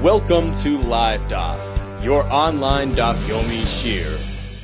Welcome to Live Daf, your online Daf Yomi Shir.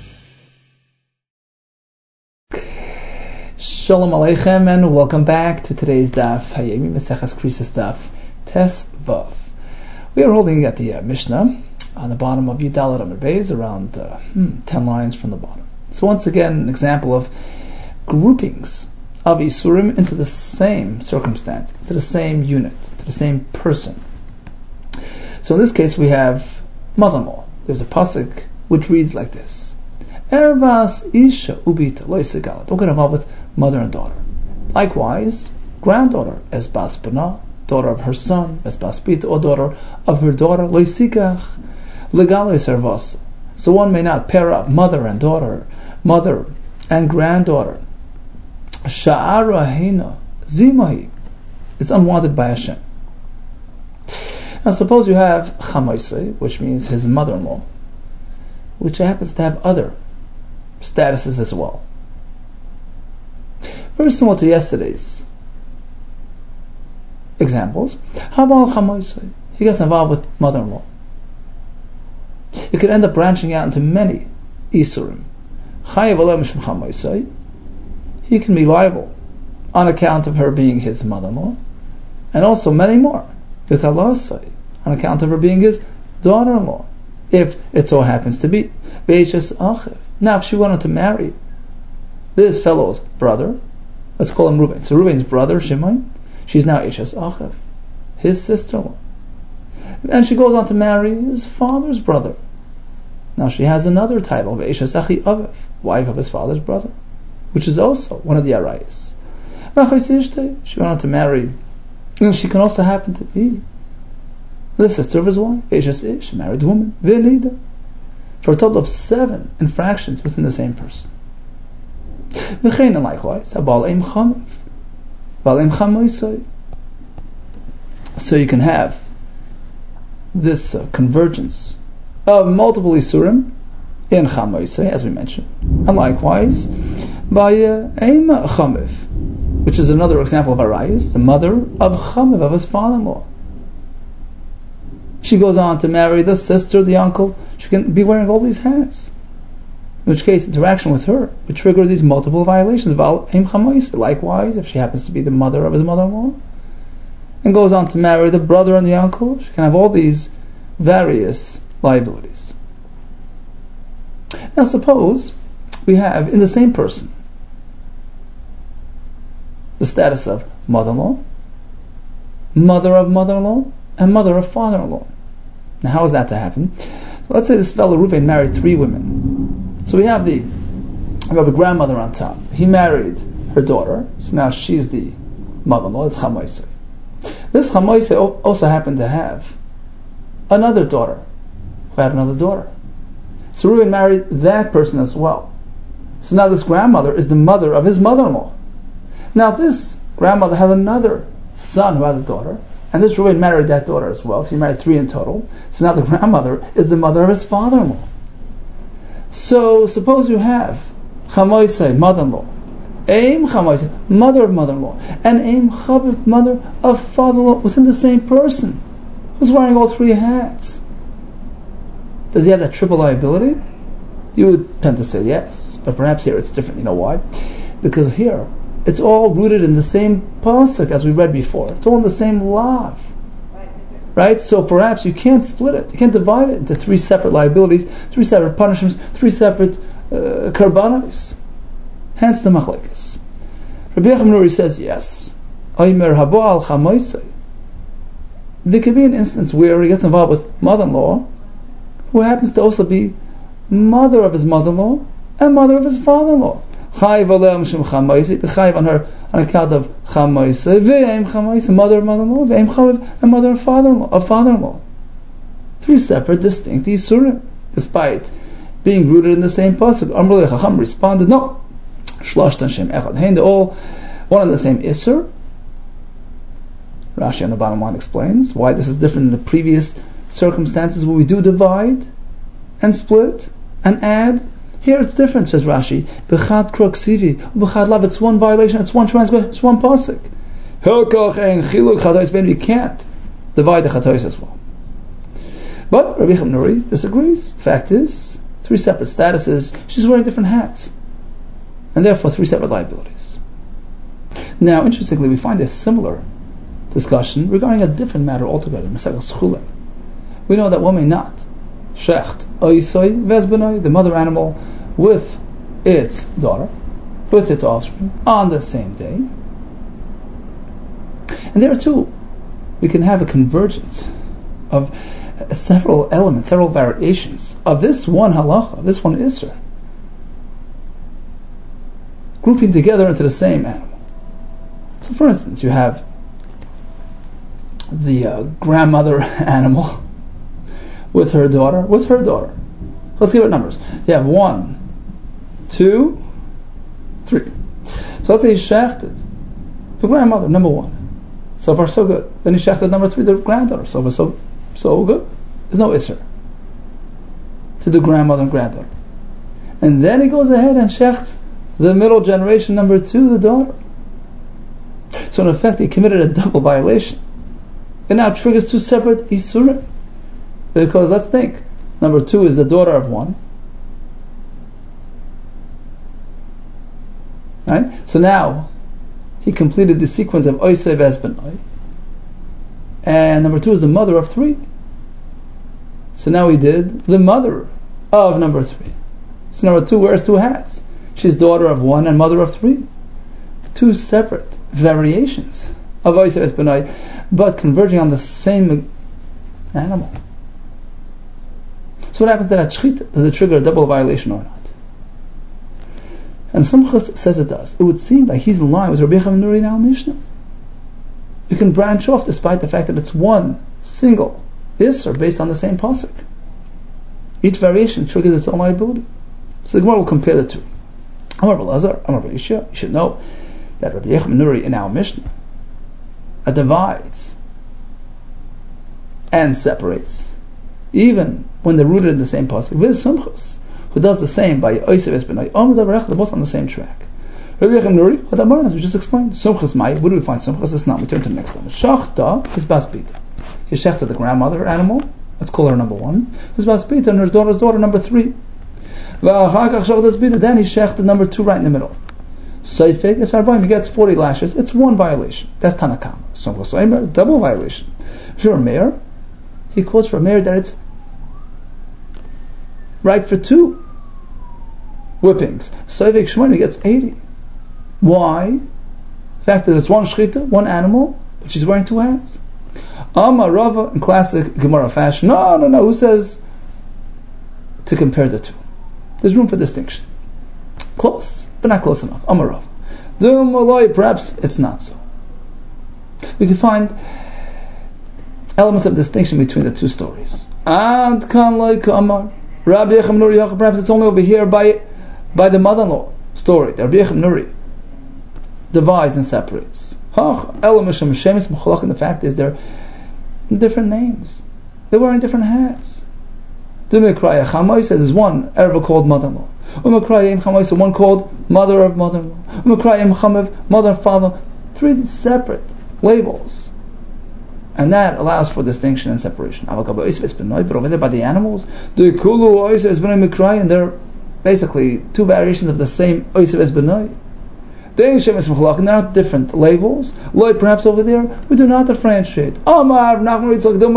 Shalom Aleichem and welcome back to today's Daf Hayemi Maseches Krisis Daf Tes Vav. We are holding at the Mishnah on the bottom of Yudalet Amud Beis, around 10 lines from the bottom. So once again, an example of groupings of Isurim into the same circumstance, to the same unit, to the same person. So in this case we have mother-in-law. There's a pasuk which reads like this: Ervas isha ubita lo yisagalat. Don't get involved with mother and daughter. Likewise, granddaughter as bas bana, daughter of her son, as bas bita, or daughter of her daughter, lo yisikach legalo servas. So one may not pair up mother and daughter, mother and granddaughter. Sha'ara heina zimahi. It's unwanted by Hashem. Now suppose you have chamoisei, which means his mother-in-law, which happens to have other statuses as well. Very similar to yesterday's examples. Habal chamoisei, he gets involved with mother-in-law. It could end up branching out into many isurim. Chayav alem shem chamoisei, he can be liable on account of her being his mother-in-law, and also many more on account of her being his daughter-in-law, if it so happens to be. Now, if she wanted to marry this fellow's brother, let's call him Reuben. So Reuben's brother, Shimon, she's now Eishes Achiv, his sister-in-law. And she goes on to marry his father's brother. Now she has another title of Eishes Achi Aviv, wife of his father's brother, which is also one of the Arayas. She wanted to marry, and she can also happen to be the sister of his wife, Eishes, a married woman, Velida, for a total of 7 infractions within the same person. And likewise, so you can have this convergence of multiple Isurim in Chamoisei, as we mentioned, and likewise by Ema Chamiv, which is another example of Arayas, the mother of Chamiv, of his father-in-law. She goes on to marry the sister, the uncle. She can be wearing all these hats, in which case interaction with her would trigger these multiple violations. Likewise, if she happens to be the mother of his mother-in-law, and goes on to marry the brother and the uncle, she can have all these various liabilities. Now suppose we have in the same person the status of mother-in-law, mother of mother-in-law, and mother of father-in-law. Now how is that to happen? So let's say this fellow Reuven married 3 women. So we have the grandmother on top. He married her daughter, so now she's the mother-in-law. It's Chamoisei. This Chamoisei also happened to have another daughter who had another daughter. So Reuven married that person as well. So now this grandmother is the mother of his mother-in-law. Now this grandmother had another son who had a daughter, and this Reuven married that daughter as well. So he married 3 in total. So now the grandmother is the mother of his father-in-law. So suppose you have Chamoisei, mother-in-law, Aim Chamoisei, mother of mother-in-law, and Aim Chaviv, mother of father-in-law, within the same person, who's wearing all 3 hats. Does he have that triple liability? You would tend to say yes, but perhaps here it's different. You know why? Because here it's all rooted in the same pasuk as we read before. It's all in the same lav, right? So perhaps you can't split it. You can't divide it into 3 separate liabilities, 3 separate punishments, 3 separate karbanos. Hence the machlekes. Rabbi Yochanan Nuri says yes. Omer habo al chamoisei. There could be an instance where he gets involved with mother-in-law, who happens to also be mother of his mother-in-law and mother of his father-in-law. Chayiv alem shem chamoisei, b'chayiv on her on account of chamoisei, ve'em chamoisei, mother of mother-in-law, ve'em chaviv, and mother of father-in-law. 3 separate, distinct isurim, despite being rooted in the same pasuk. Amrulei Chacham responded, no, shlosh Shem echad. Hey, they're all one and the same isur. Rashi on the bottom line explains why this is different than the previous circumstances where we do divide and split and add. Here it's different, says Rashi. B'chad krok sivi, b'chad lav. It's one violation, it's one transgression, it's one pasuk. You can't divide the chatois as well. But Rabbi Yochanan Nuri disagrees. Fact is, 3 separate statuses, she's wearing different hats, and therefore 3 separate liabilities. Now, interestingly, we find a similar discussion regarding a different matter altogether, Maseches Chulin. We know that one may not shecht oisoi vesbenoi, the mother animal, with its daughter, with its offspring, on the same day. And there too, we can have a convergence of several elements, several variations of this one halacha, this one isser, grouping together into the same animal. So for instance, you have the grandmother animal with her daughter. So let's give it numbers. You have 1, 2, 3. So let's say he shechted the grandmother, number 1. So far so good. Then he shechted number 3, the granddaughter. So far so good. There's no isser to the grandmother and granddaughter. And then he goes ahead and shechts the middle generation, number 2, the daughter. So in effect, he committed a double violation. It now triggers 2 separate isurim. Because let's think, number 2 is the daughter of 1. Right? So now, he completed the sequence of Oisei Vesbenoi. And number 2 is the mother of 3. So now he did the mother of number 3. So number 2 wears 2 hats. She's daughter of 1 and mother of 3. 2 separate variations of Oisei Vesbenoi, but converging on the same animal. So what happens to that shchita? Does it trigger a double violation or not? And Sumchus says it does. It would seem like he's in line with Rabbi Yochanan Nuri in our Mishnah. You can branch off despite the fact that it's one single isser based on the same pasuk. Each variation triggers its own liability. So the Gemara will compare the two. Amar Belazar, Amar Yishia. You should know that Rabbi Yochanan Nuri in our Mishnah divides and separates, even when they're rooted in the same pasuk. With Sumchus, who does the same by Oisei Vesbenoi, they're both on the same track. Rabbi Yochanan Nuri, as we just explained, Sumchus Mai. Where do we find Sumchus? It's not. We turn to the next one. Shachta is Baspita. He shechted the grandmother animal. Let's call her number 1. His Baspita and her daughter's daughter number 3. Then he shechted number 2 right in the middle. Seifeg is Arbaim. He gets 40 lashes. It's one violation. That's Tanakam. Sumchus Aimer, double violation. Meir, he quotes from Meir that it's right for 2 whippings. Seifeg Shemon, he gets 80. Why? The fact that it's one shchita, one animal, but she's wearing 2 hats. Amar Rava, in classic Gemara fashion, no. Who says to compare the two? There's room for distinction. Close, but not close enough. Amar Rava. Perhaps it's not so. We can find elements of distinction between the 2 stories. And kan like Amar Rabbi Yochanan Nuri, perhaps it's only over here by the mother-in-law story. Rabbi Yochanan Nuri divides and separates. And the fact is they're different names. They're wearing different hats. There's one erva called mother-in-law. One called mother of mother-in-law. Mother and father. 3 separate labels. And that allows for distinction and separation. But over there by the animals, and they're basically 2 variations of the same Oisei Vesbenoi. And they're not different labels. Perhaps over there we do not differentiate. And go the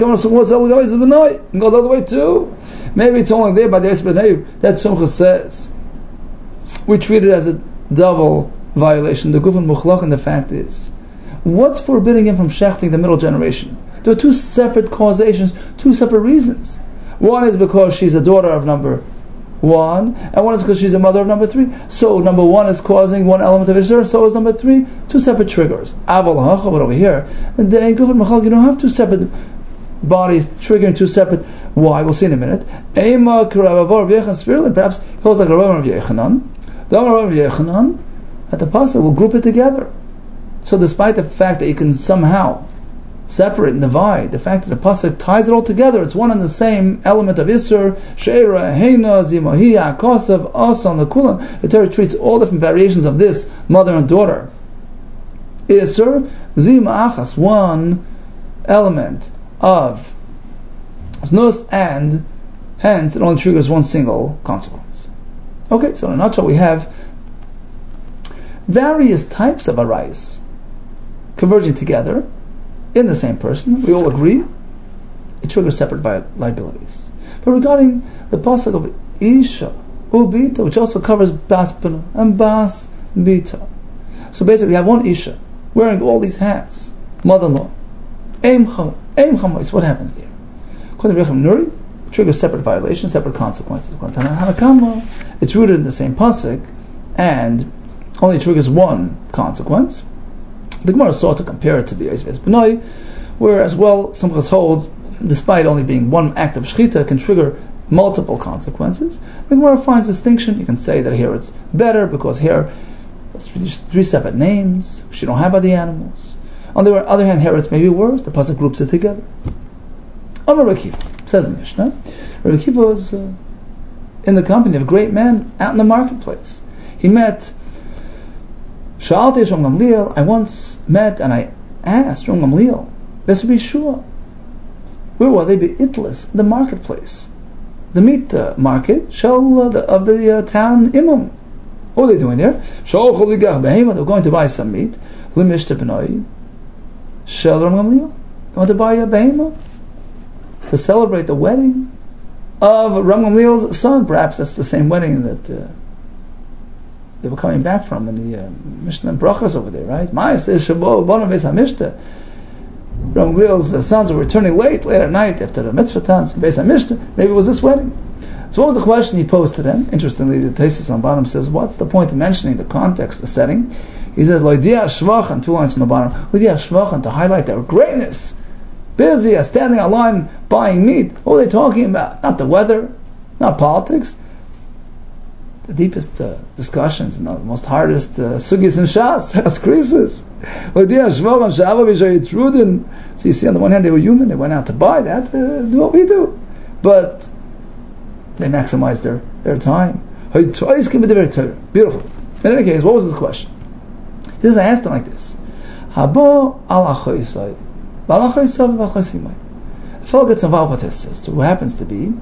other way too. Maybe it's only there by the Esbenei that Sumchus says we treat it as a double violation. The Gufan Muchlach, and the fact is, what's forbidding him from shechting the middle generation? There are 2 separate causations, 2 separate reasons. One is because she's a daughter of number 1, and one is because she's a mother of number 3. So number 1 is causing one element of Isser, so is number 3. 2 separate triggers. But over here, you don't have 2 separate bodies triggering 2 separate. Why? We'll see in a minute. Perhaps he holds like a Rav Yochanan. The Rav Yochanan at the pasuk will group it together. So despite the fact that you can somehow separate and divide, the fact that the pasuk ties it all together, it's one and the same element of Isser, Sheira, Heina, Zimahiyah, Kosav, Asan, the Kulan. The Torah treats all different variations of this mother and daughter. Isser, Zima Achas, one element of Znus, and hence it only triggers one single consequence. Okay, so in a nutshell, we have various types of arayos converging together in the same person. We all agree it triggers separate liabilities. But regarding the pasuk of Isha Ubita, which also covers Bas Bina and Bas Bita, so basically you have one Isha wearing all these hats, mother-in-law, Eim Chamois, what happens there? According to Recham Nuri, triggers separate violations, separate consequences. According to Hanakama, it's rooted in the same pasuk and only triggers one consequence. The Gemara sought to compare it to the Yosef Benoi, where as well some holds, despite only being one act of shechita, can trigger multiple consequences. The Gemara finds distinction. You can say that here it's better because here there's three separate names which you don't have by the animals. On the other hand, here it's maybe worse. The pasuk groups it together. Amar Rav Akiva, says the Mishnah, Rav Akiva was in the company of a great man out in the marketplace. He met Sha'alti Ram Gamliel. I once met and I asked Ram Gamliel, best be sure, where will they be itlis in the marketplace, the meat market of the town imam? What are they doing there? They're going to buy some meat. Shel Ram Gamliel. They want to buy a behema to celebrate the wedding of Ram Gamliel's son. Perhaps that's the same wedding that they were coming back from in the Mishnah and Brachas over there, right? Maya says Shabo Bonav Beis HaMishta. Ram Gamliel's sons were returning late at night after the mitzvah tans from Beis HaMishta. Maybe it was this wedding. So what was the question he posed to them? Interestingly, the Tosfos on bottom says, what's the point of mentioning the context, the setting? He says, Loidia Shvachan, 2 lines from the bottom, Loidia Shvachan, to highlight their greatness. Busy, standing on line, buying meat. What are they talking about? Not the weather, not politics. The deepest discussions, the most hardest sugis and shas, has creases. So you see, on the one hand, they were human, they went out to buy that, do what we do. But they maximized their time. Beautiful. In any case, what was his question? He says, I asked him like this. A fellow gets involved with his sister, who happens to be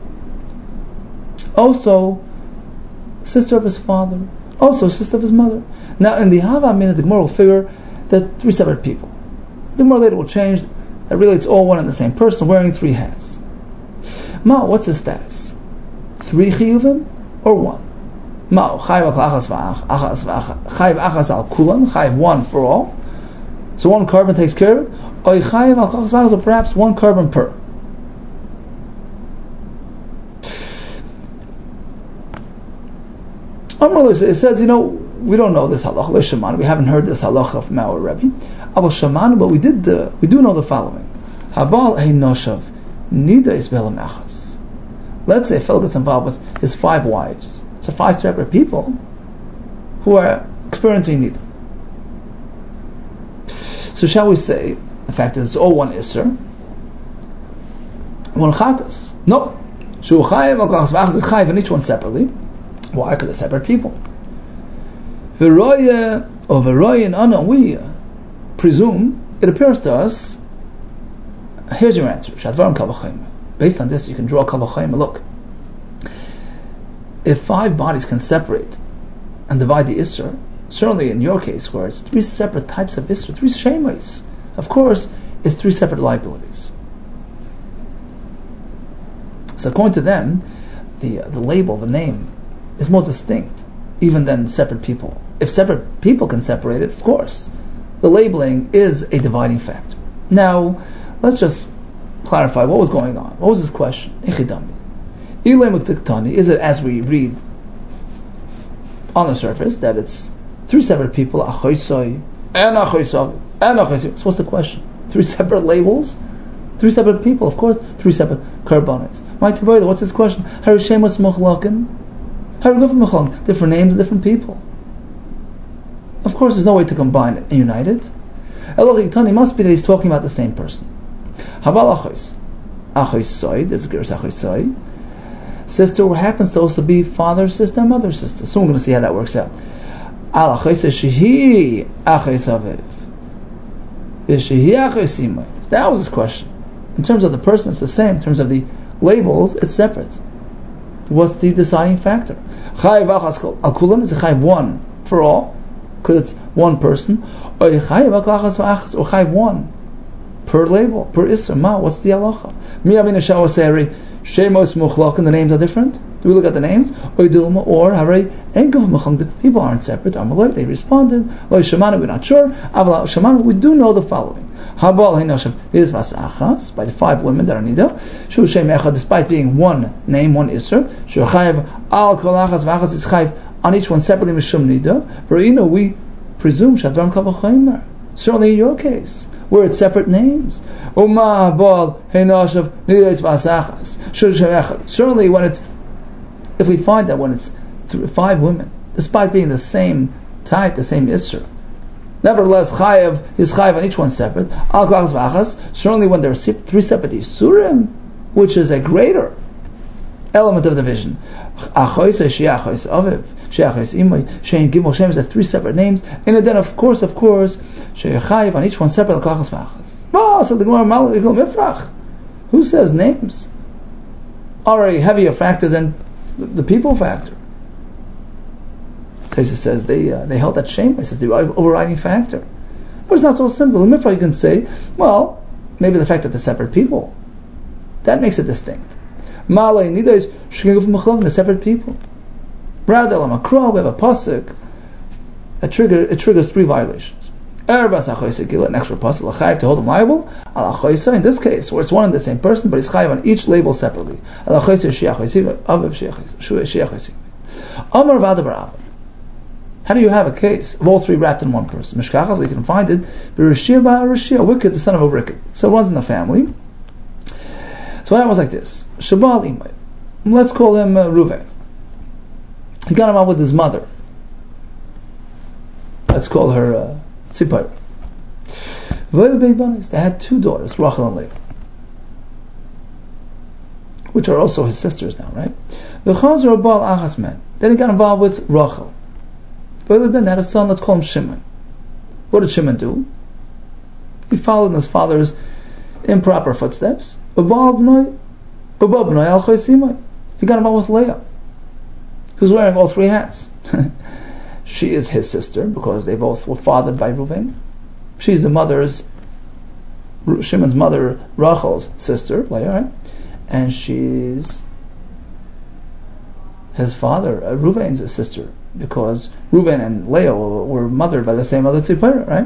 also sister of his father, also sister of his mother. Now, in the Hava minute, the Gemara will figure that 3 separate people. The Gemara later will change that really it's all one and the same person wearing 3 hats. Ma, what's his status? 3 chiyuvim or 1? Ma, chayiv achas al kulan, chayiv 1 for all. So 1 carbon takes care of it. Or chayiv al achas v'achas, or perhaps 1 carbon per. It says, we don't know this halacha. We haven't heard this halacha from our Rebbe. But we do know the following. Habal ein noshav nida is belam achas. Let's say a fellow gets involved with his 5 wives. So 5 separate people who are experiencing nida. So shall we say the fact that it's all one isser, 1 chatas? No. Shu chayiv al kachas v'achas is chayiv, and each one separately. Why? Because they're separate people. We presume, it appears to us, here's your answer. Based on this, you can draw kal v'chaim. Look, if 5 bodies can separate and divide the Isser, certainly in your case, where it's 3 separate types of Isser, 3 shemas, of course, it's 3 separate liabilities. So according to them, the label, the name, is more distinct even than separate people. If separate people can separate it, of course, the labeling is a dividing factor. Now, let's just clarify what was going on. What was his question? Is it as we read on the surface that it's 3 separate people, achoisoi and achoisav and achoisav? So what's the question? 3 separate labels? 3 separate people, of course, 3 separate karbanos. What's his question? Different names, different people. Of course, there's no way to combine it and unite it. It must be that he's talking about the same person. There's sister who happens to also be father, sister, mother, sister. So we're going to see how that works out. That was his question. In terms of the person, it's the same. In terms of the labels, it's separate. What's the deciding factor? Chayiv achas al kulam is a chayiv one for all, because it's one person, or chayiv achas v'achas, or chayiv one per label, per isser. Ma, what's the halacha? Mi avinu sha'or se'ari shemos muchlok, the names are different. Do we look at the names? Or Haray Engov Machang, the people aren't separate. Amaloi, they responded. Loi Shamanu, we're not sure. Aval Shamanu, we do know the following. Habal Hinoshav is Vasachas, by the 5 women that are Nida. Shu Shem Echad, despite being one name, one Isser. Shu Chayiv Al Kolachas Vachas is Chayiv on each one separately Mishum Nida. Verino, we presume Shadram Kavachomer. Certainly in your case, where it's separate names. Uma Bal Hinoshav Nidas Vasachas. Shu Shem Echad. Certainly when it's, if we find that when it's 5 women, despite being the same type, the same Isser, nevertheless, Chayev is Chayev on each one separate. Al Klachas Vachas, certainly when there are 3 separate Isurim, which is a greater element of division. Achois, Sheachos Aviv, Sheachos Imoy, Shein Gimel Shem is 3 separate names, and then of course, Shechayev on each one separate Al Klachas Vachas. Oh, so the Gemara Malikul Mifrach, who says names are a heavier factor than the people factor? Taisa says they held that shame. He says the overriding factor. But it's not so simple. In Mifrach you can say, well, maybe the fact that they're separate people, that makes it distinct. Malay neither is they're separate people. Rather, Lamakra, we have a pasuk. It triggers 3 violations. An extra pasuk l'chayiv to hold them liable. Al achoisa, in this case, where it's one and the same person, but he's chayiv on each label separately. Al achoisa sheachosim aviv sheachosim. Amar v'adabar. How do you have a case of all 3 wrapped in one person? Mishkachas, you can find it. Bereshia ba'areshia, a wicked, the son of a wicked. So it runs in the family. So what happens like this? Shabal imay. Let's call him Reuven. He got him out with his mother. Let's call her Tzipora. They had 2 daughters, Rachel and Leah, which are also his sisters now, right? Then he got involved with Rachel. They had a son, let's call him Shimon. What did Shimon do? He followed in his father's improper footsteps. He got involved with Leah, who's wearing all 3 hats. She is his sister because they both were fathered by Reuven. She's Shimon's mother, Rachel's sister, Leah, right? And she's his father, Reuven's sister, because Reuven and Leah were mothered by the same mother, Tzipora, right?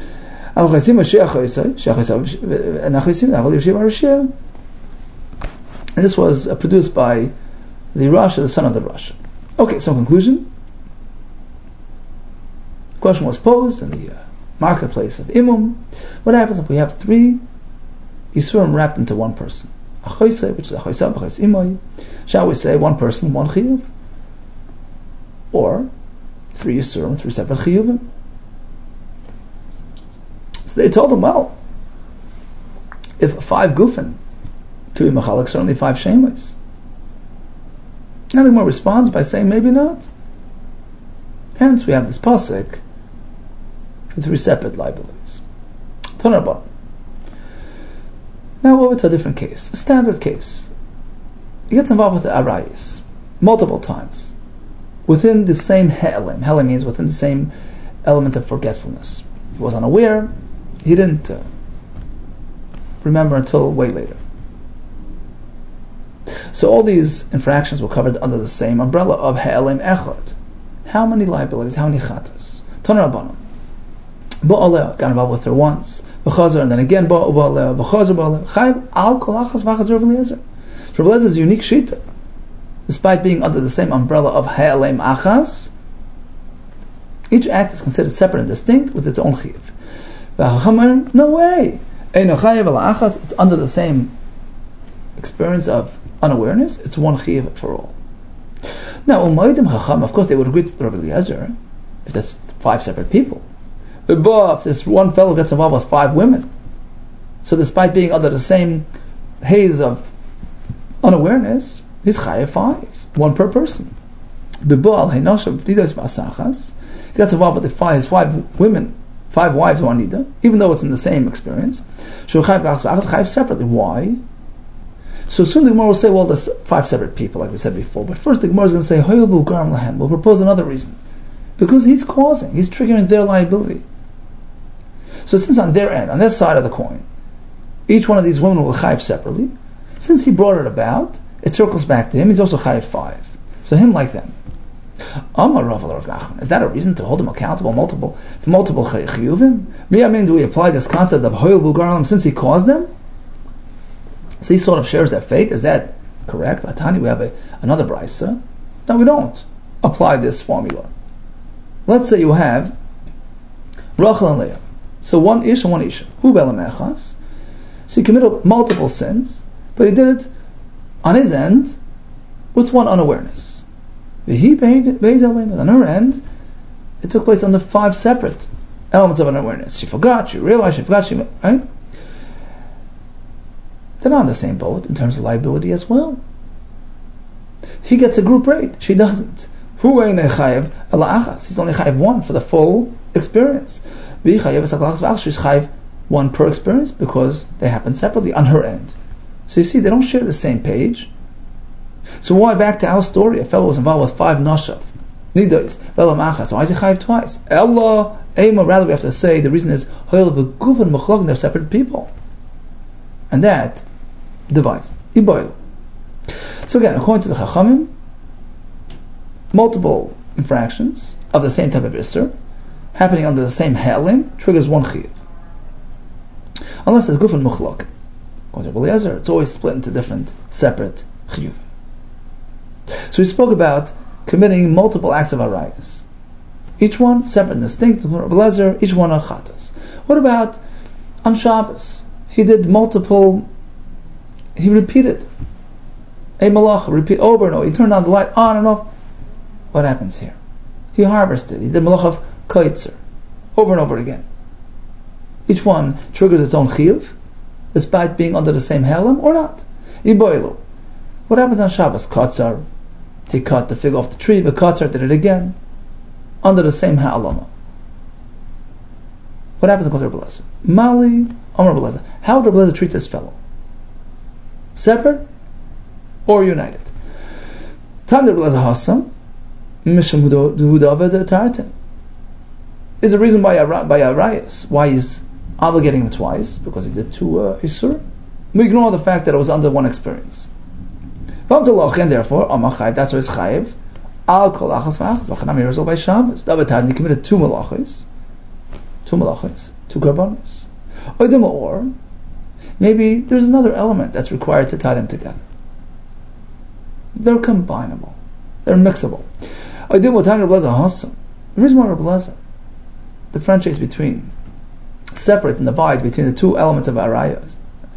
And this was produced by the Rasha, the son of the Rasha. Okay, so in conclusion, the question was posed in the marketplace of Imum. What happens if we have 3 Yisurim wrapped into one person? Achoisei, which is Achoisei b'Achois Imoy. Shall we say 1 person, 1 Chiyuv? Or 3 Yisurim, 3 separate Chiyuvim? So they told him, well, if 5 Gufen to be Machalik, certainly 5 Shemois. And the Gemara responds by saying, maybe not. Hence, we have this pasuk for 3 separate liabilities. Tanarabah. Now over to a different case, a standard case. He gets involved with the arayis multiple times within the same he'elim. He'elim means within the same element of forgetfulness. He was unaware. He didn't remember until way later. So all these infractions were covered under the same umbrella of he'elim echad. How many liabilities? How many chatas? Tanarabah. Ba'aleh got involved with her once. B'chazar, and then again ba'aleh. B'chazar ba'aleh. Chayv al kolachas v'achaz Rav Eliezer. Rav Eliezer's unique shita, despite being under the same umbrella of ha'elem achas, each act is considered separate and distinct with its own chiyuv. V'chachamar, no way. Eino chayv al achas. It's under the same experience of unawareness. It's one chiyuv for all. Now, Umaydim Chacham, of course, they would agree with Rav Eliezer if that's 5 separate people. But if this one fellow gets involved with 5 women, so despite being under the same haze of unawareness, he's chayav 5, 1 per person. He gets involved with his 5 women, 5 wives or nida, even though it's in the same experience. Chayav separately. Why? So soon the Gemara will say, well, there's 5 separate people, like we said before. But first the Gemara is going to say, Hoyelbu Garam Lahen. We'll propose another reason. Because he's triggering their liability. So since on their end, on their side of the coin, each one of these women will chayiv separately, since he brought it about, it circles back to him, he's also chayiv 5. So him like them. Amar Rav Nachman. Is that a reason to hold him accountable for multiple chiyuvim? Do we apply this concept of Hoyelbu Garam since he caused them? So he sort of shares their fate. Is that correct? Atani, we have another brisa. No, we don't apply this formula. Let's say you have Rachel and Leah. So one ish and one isha. Hu belamechas. So he committed multiple sins, but he did it on his end with one unawareness. On her end, it took place under 5 separate elements of unawareness. She forgot, she realized, right? They're not on the same boat in terms of liability as well. He gets a group rate, she doesn't. He's only chayiv 1 for the full experience. She's chayiv 1 per experience because they happen separately on her end. So you see, they don't share the same page. So why, back to our story, a fellow was involved with 5 nashav, nidos, velamachas. Why is he chayiv twice? Rather we have to say the reason is they're separate people, and that divides. So again, according to the Chachamim, multiple infractions of the same type of isser happening under the same halim triggers one chiyuv. Unless it's gufan muchlok. According to Eliezer, it's always split into different separate chiyuv. So we spoke about committing multiple acts of arayos. Each one separate and distinct. Eliezer, each one a chatas. What about on Shabbos? He did multiple. He repeated a malacha, repeat over and over. He turned on the light on and off. What happens here? He harvested. He did malach of kaitzer over and over again. Each one triggers its own chiyuv, despite being under the same halam or not. Iboilu. What happens on Shabbos? Katzar. He cut the fig off the tree, but Katzar did it again, under the same halama. What happens in Rabbi Eliezer? Mali, Amar Rabbi Eliezer. How would Rabbi Eliezer treat this fellow? Separate or united? Time Rabbi Eliezer Hassam. Is the reason by Arayas why he's obligating him twice, because he did 2 Isur. We ignore the fact that it was under one experience. And therefore, that's why it's chayiv. Al kol achas v'achas v'chanam yerzol by Shabbos. David he committed 2 malachos, 2 karbanos. Or maybe there's another element that's required to tie them together. They're combinable. They're mixable. The reason why Rabbi Eliezer differentiates between, separate and divide between the 2 elements of arayos.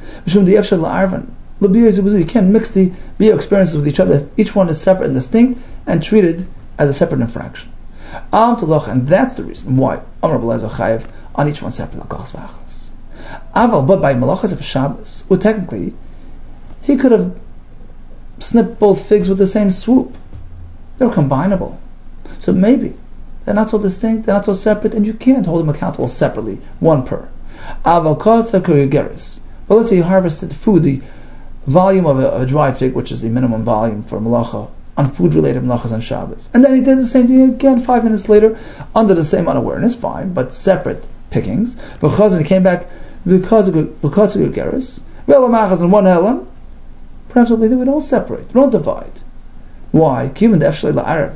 You can't mix the experiences with each other. Each one is separate and distinct and treated as a separate infraction. And that's the reason why Rabbi Eliezer chayiv on each one separate. But by malachas of Shabbos, well, technically, he could have snipped both figs with the same swoop. They're combinable. So maybe they're not so distinct, they're not so separate, and you can't hold them accountable separately, 1 per. But let's say you harvested food, the volume of a dried fig, which is the minimum volume for malacha, on food-related malachas on Shabbos. And then he did the same thing again 5 minutes later, under the same unawareness, fine, but separate pickings. Because he came back, because of geras, ve'lamachas and 1 helam, perhaps we don't separate, we don't divide. Why? Given the efshalei la'arav,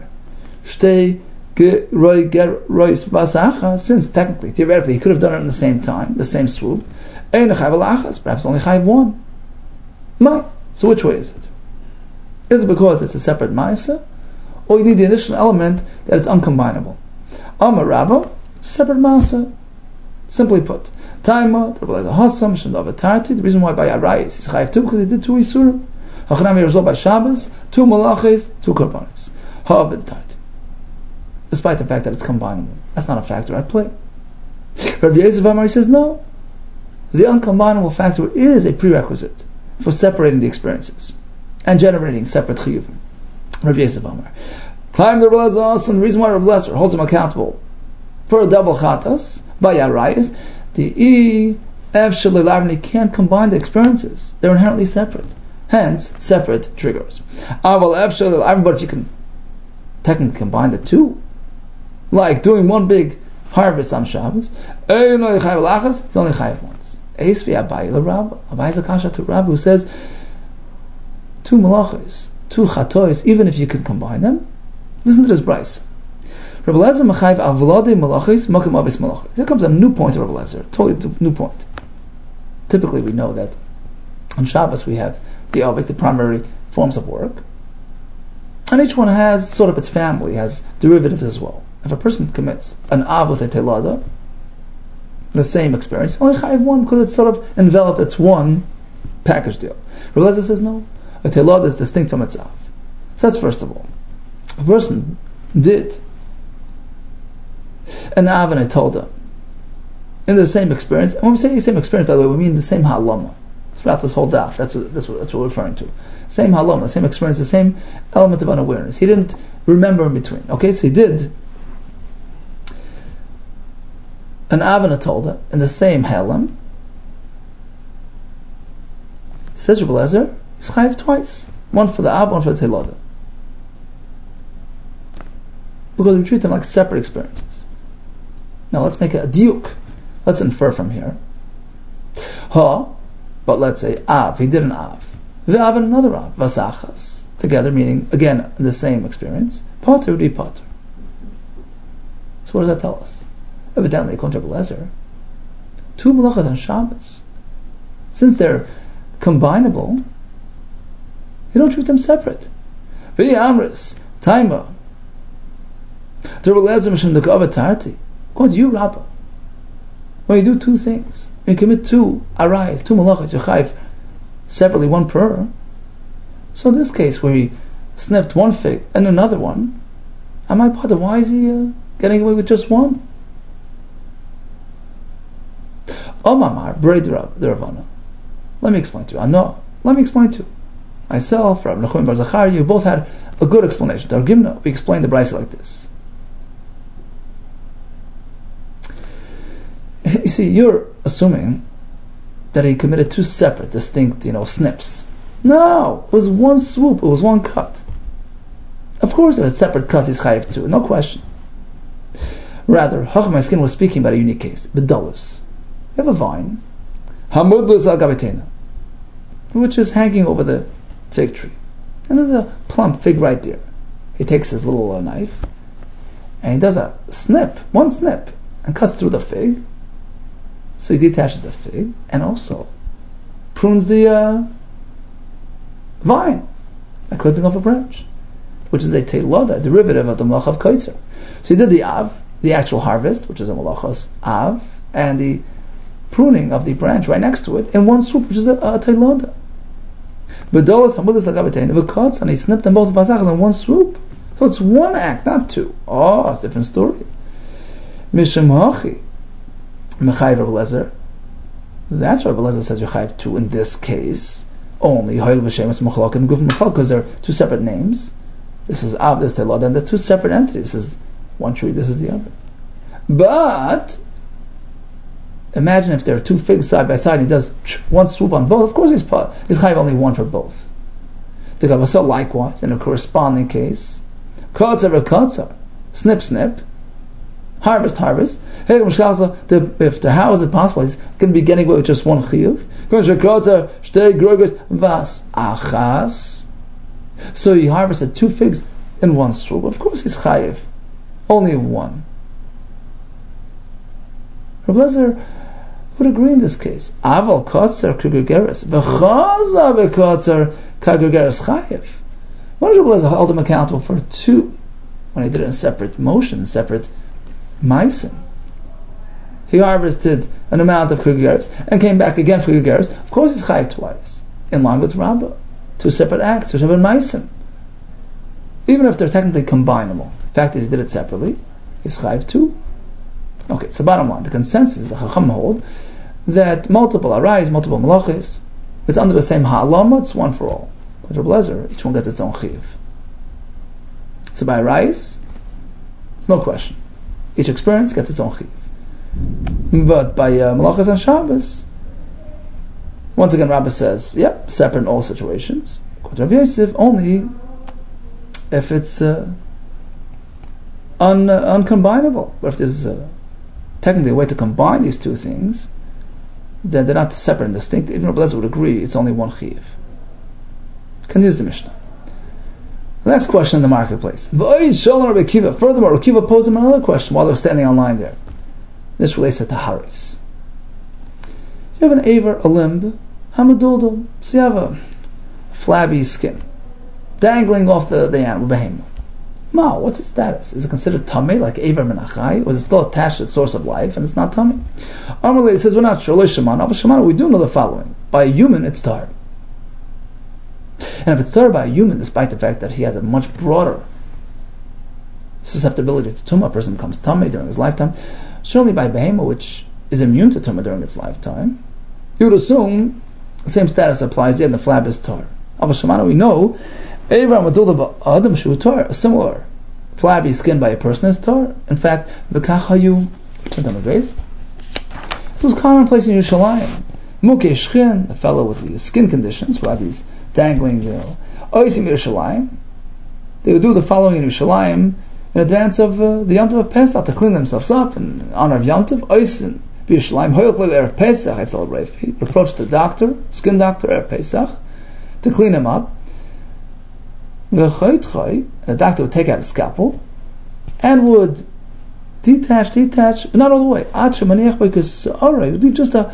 since technically, theoretically, he could have done it in the same time, the same swoop. Perhaps only chayiv 1. So which way is it? Is it because it's a separate ma'aseh, or you need the additional element that it's uncombinable? Amar Rabba, it's a separate ma'aseh. Simply put, Taima, the reason why by Arayis is chayiv 2 because he did 2 isurim. Hachanam yerzol by Shabbos, 2 malachis, 2 korbanos. Ha'av tarti. Despite the fact that it's combinable, that's not a factor at play. Rabbi Yosef Amar says no. The uncombinable factor is a prerequisite for separating the experiences and generating separate chiyuvim. Rabbi Yosef Amar. Time the Rabbi Eliezer, and the reason why Rabbi Eliezer holds him accountable for a double chatas by Arayis, the can't combine the experiences. They're inherently separate. Hence, separate triggers. But if you can technically combine the two, like doing one big harvest on Shabbos, he's only chayav once. Abai is a kasha to Rabbi who says two malachos, two chatois, even if you could combine them. Listen to this Bryce. Rabbi Lezer mechayiv avlade malachos makom avis malachos. Here comes a new point of Rabbi Lezer, totally new point. Typically, we know that on Shabbos we have the primary forms of work, and each one has sort of its family, has derivatives as well. If a person commits an av with a telada, the same experience, only chayiv one because it's sort of enveloped, it's one package deal. Rabbi Lezer says no, a telada is distinct from its av. So that's first of all. A person did an av and a telada in the same experience, and when we say the same experience, by the way, we mean the same halama. Throughout this whole daf, that's what we're referring to. Same halom, the same experience, the same element of unawareness. He didn't remember in between. Okay, so he did an avana tolda in the same halom. Says Rabbi Lezer, he's chayiv twice. One for the av, one for the telada. Because we treat them like separate experiences. Now let's make a diuk. Let's infer from here. But let's say av, he did an av. V'av and another av, vasachas. Together, meaning, again, the same experience. Pater would be pater. So what does that tell us? Evidently, according to Rabbi Lezer, two malachas on Shabbos, since they're combinable, you don't treat them separate. V'yamris, taima. To Rabbi Lezer, Mishum Dekava Tarti. According to you, Rabbi, when you do two things, when you commit two arayos, two malachas, you chayiv separately, one per. So in this case, where he snipped one fig and another one, am I part of why is he getting away with just one? Omamar, Brei the Ravana. Let me explain to you. No, let me explain to you. Myself, Rav Nachum Bar Zachariah, you both had a good explanation. Our Gimna, we explained the brayso like this. You see, you're assuming that he committed two separate, distinct, snips. No, it was one swoop, it was one cut. Of course, if it's separate cuts, he's chayiv too, no question. Rather, Chacham Skin was speaking about a unique case, bedalus. You have a vine, hamudlus al gavetena, which is hanging over the fig tree, and there's a plump fig right there. He takes his little knife, and he does a snip, one snip, and cuts through the fig. So he detaches the fig and also prunes the vine, a clipping of a branch, which is a teilada, a derivative of the malach of kaitzer. So he did the av, the actual harvest, which is a malachos av, and the pruning of the branch right next to it in one swoop, which is a teilada. Bedolos hamudas lagabetein v'katz, and he snipped them both basachas in one swoop. So it's one act, not two. Oh, it's a different story. Mishum hachi. Mechayiv Rabbi Lezer. That's why Rabbi Lezer says you chayiv two in this case only. Because they're two separate names. This is Av, this is Telad, and they're two separate entities. This is one tree, this is the other. But imagine if there are two figs side by side, and he does one swoop on both. Of course, he's chayiv only one for both. The Gavasah likewise in a corresponding case. Katzar, snip, snip. Harvest. If how is it possible? He's going to be getting away with just one chiyuv. So he harvested two figs in one swoop. Of course he's chayiv. Only one. Rabbi Lezer would agree in this case. Aval kotzer kagurgeres. V'chaza v'kotzer kagurgeres chayiv. Why does Rabbi Lezer hold him accountable for two when he did it in separate motion, separate Meisim? He harvested an amount of kugeres and came back again for kugeres. Of course, he's chayiv twice, in line with Rabbah. Two separate acts, two separate Meisim. Even if they're technically combinable. The fact that he did it separately, he's chayiv too. Okay, so bottom line, the consensus, the Chacham hold, that multiple arayos, multiple malachis, it's under the same ha'alama, it's one for all. Because Rabbi Lezer, each one gets its own chiyuv. So by arayos, there's no question. Each experience gets its own chiyuv. But by malachas and Shabbos, Once again, Rabbah says, yep, separate in all situations. According to Rav Yosef, only if it's uncombinable. But if there's technically a way to combine these two things, then they're not separate and distinct. Even Rabbi Eliezer would agree it's only one chiyuv. Continues the Mishnah. The next question in the marketplace. Furthermore, Rabbi Akiva posed him another question while they were standing online there. This relates to Taharis. You have an aver, a limb, hamaduldo. So you have a flabby skin dangling off the animal, behemoth. No, what's its status? Is it considered tummy, like aver menachai, or is it still attached to its source of life and it's not tummy? Amalei says we're not sure. We do know the following: by a human, it's tar. And if it's tar by a human, despite the fact that he has a much broader susceptibility to tumah, a person becomes tummy during his lifetime. Certainly by behemoth, which is immune to tumah during its lifetime, you would assume the same status applies there, and the flab is tar. We know a similar flabby skin by a person is tar. In fact, this was commonplace in Yerushalayim. Mukei Shchin, the fellow with the skin conditions, who had these dangling, Oisim Yerushalayim, they would do the following in Yerushalayim in advance of the Yom Tov of Pesach to clean themselves up in honor of Yom Tov. Oisim Yerushalayim, Hoyochle Erev Pesach, I celebrate. He would approach the doctor, skin doctor, Erev Pesach, to clean him up. The doctor would take out a scalpel and would detach, but not all the way. Because alright, would leave just a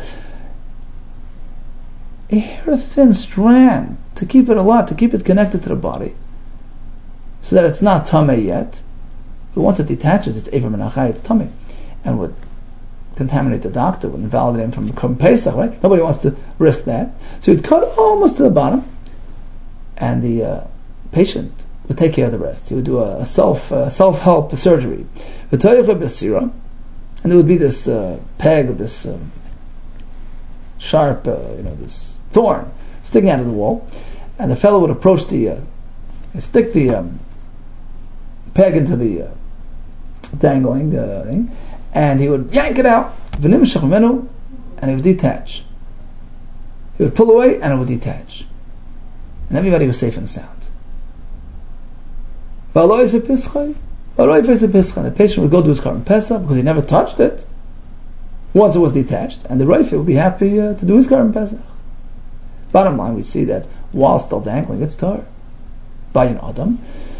hair thin strand to keep it alive, to keep it connected to the body, so that it's not tamei yet. But once it detaches, it's Ever Menachai, it's tamei, and would contaminate the doctor, would invalidate him from Korban Pesach, right? Nobody wants to risk that. So he'd cut almost to the bottom, and the patient would take care of the rest. He would do a self-help surgery. And there would be this peg, this sharp, this thorn sticking out of the wall, and the fellow would approach stick the peg into the dangling thing, and he would yank it out, and he would detach. He would pull away, and it would detach, and everybody was safe and sound. The patient would go to his Korban Pesach because he never touched it once it was detached, and the Reif would be happy to do his Korban Pesach. Bottom line, we see that while still dangling, it's tar. By an Adam.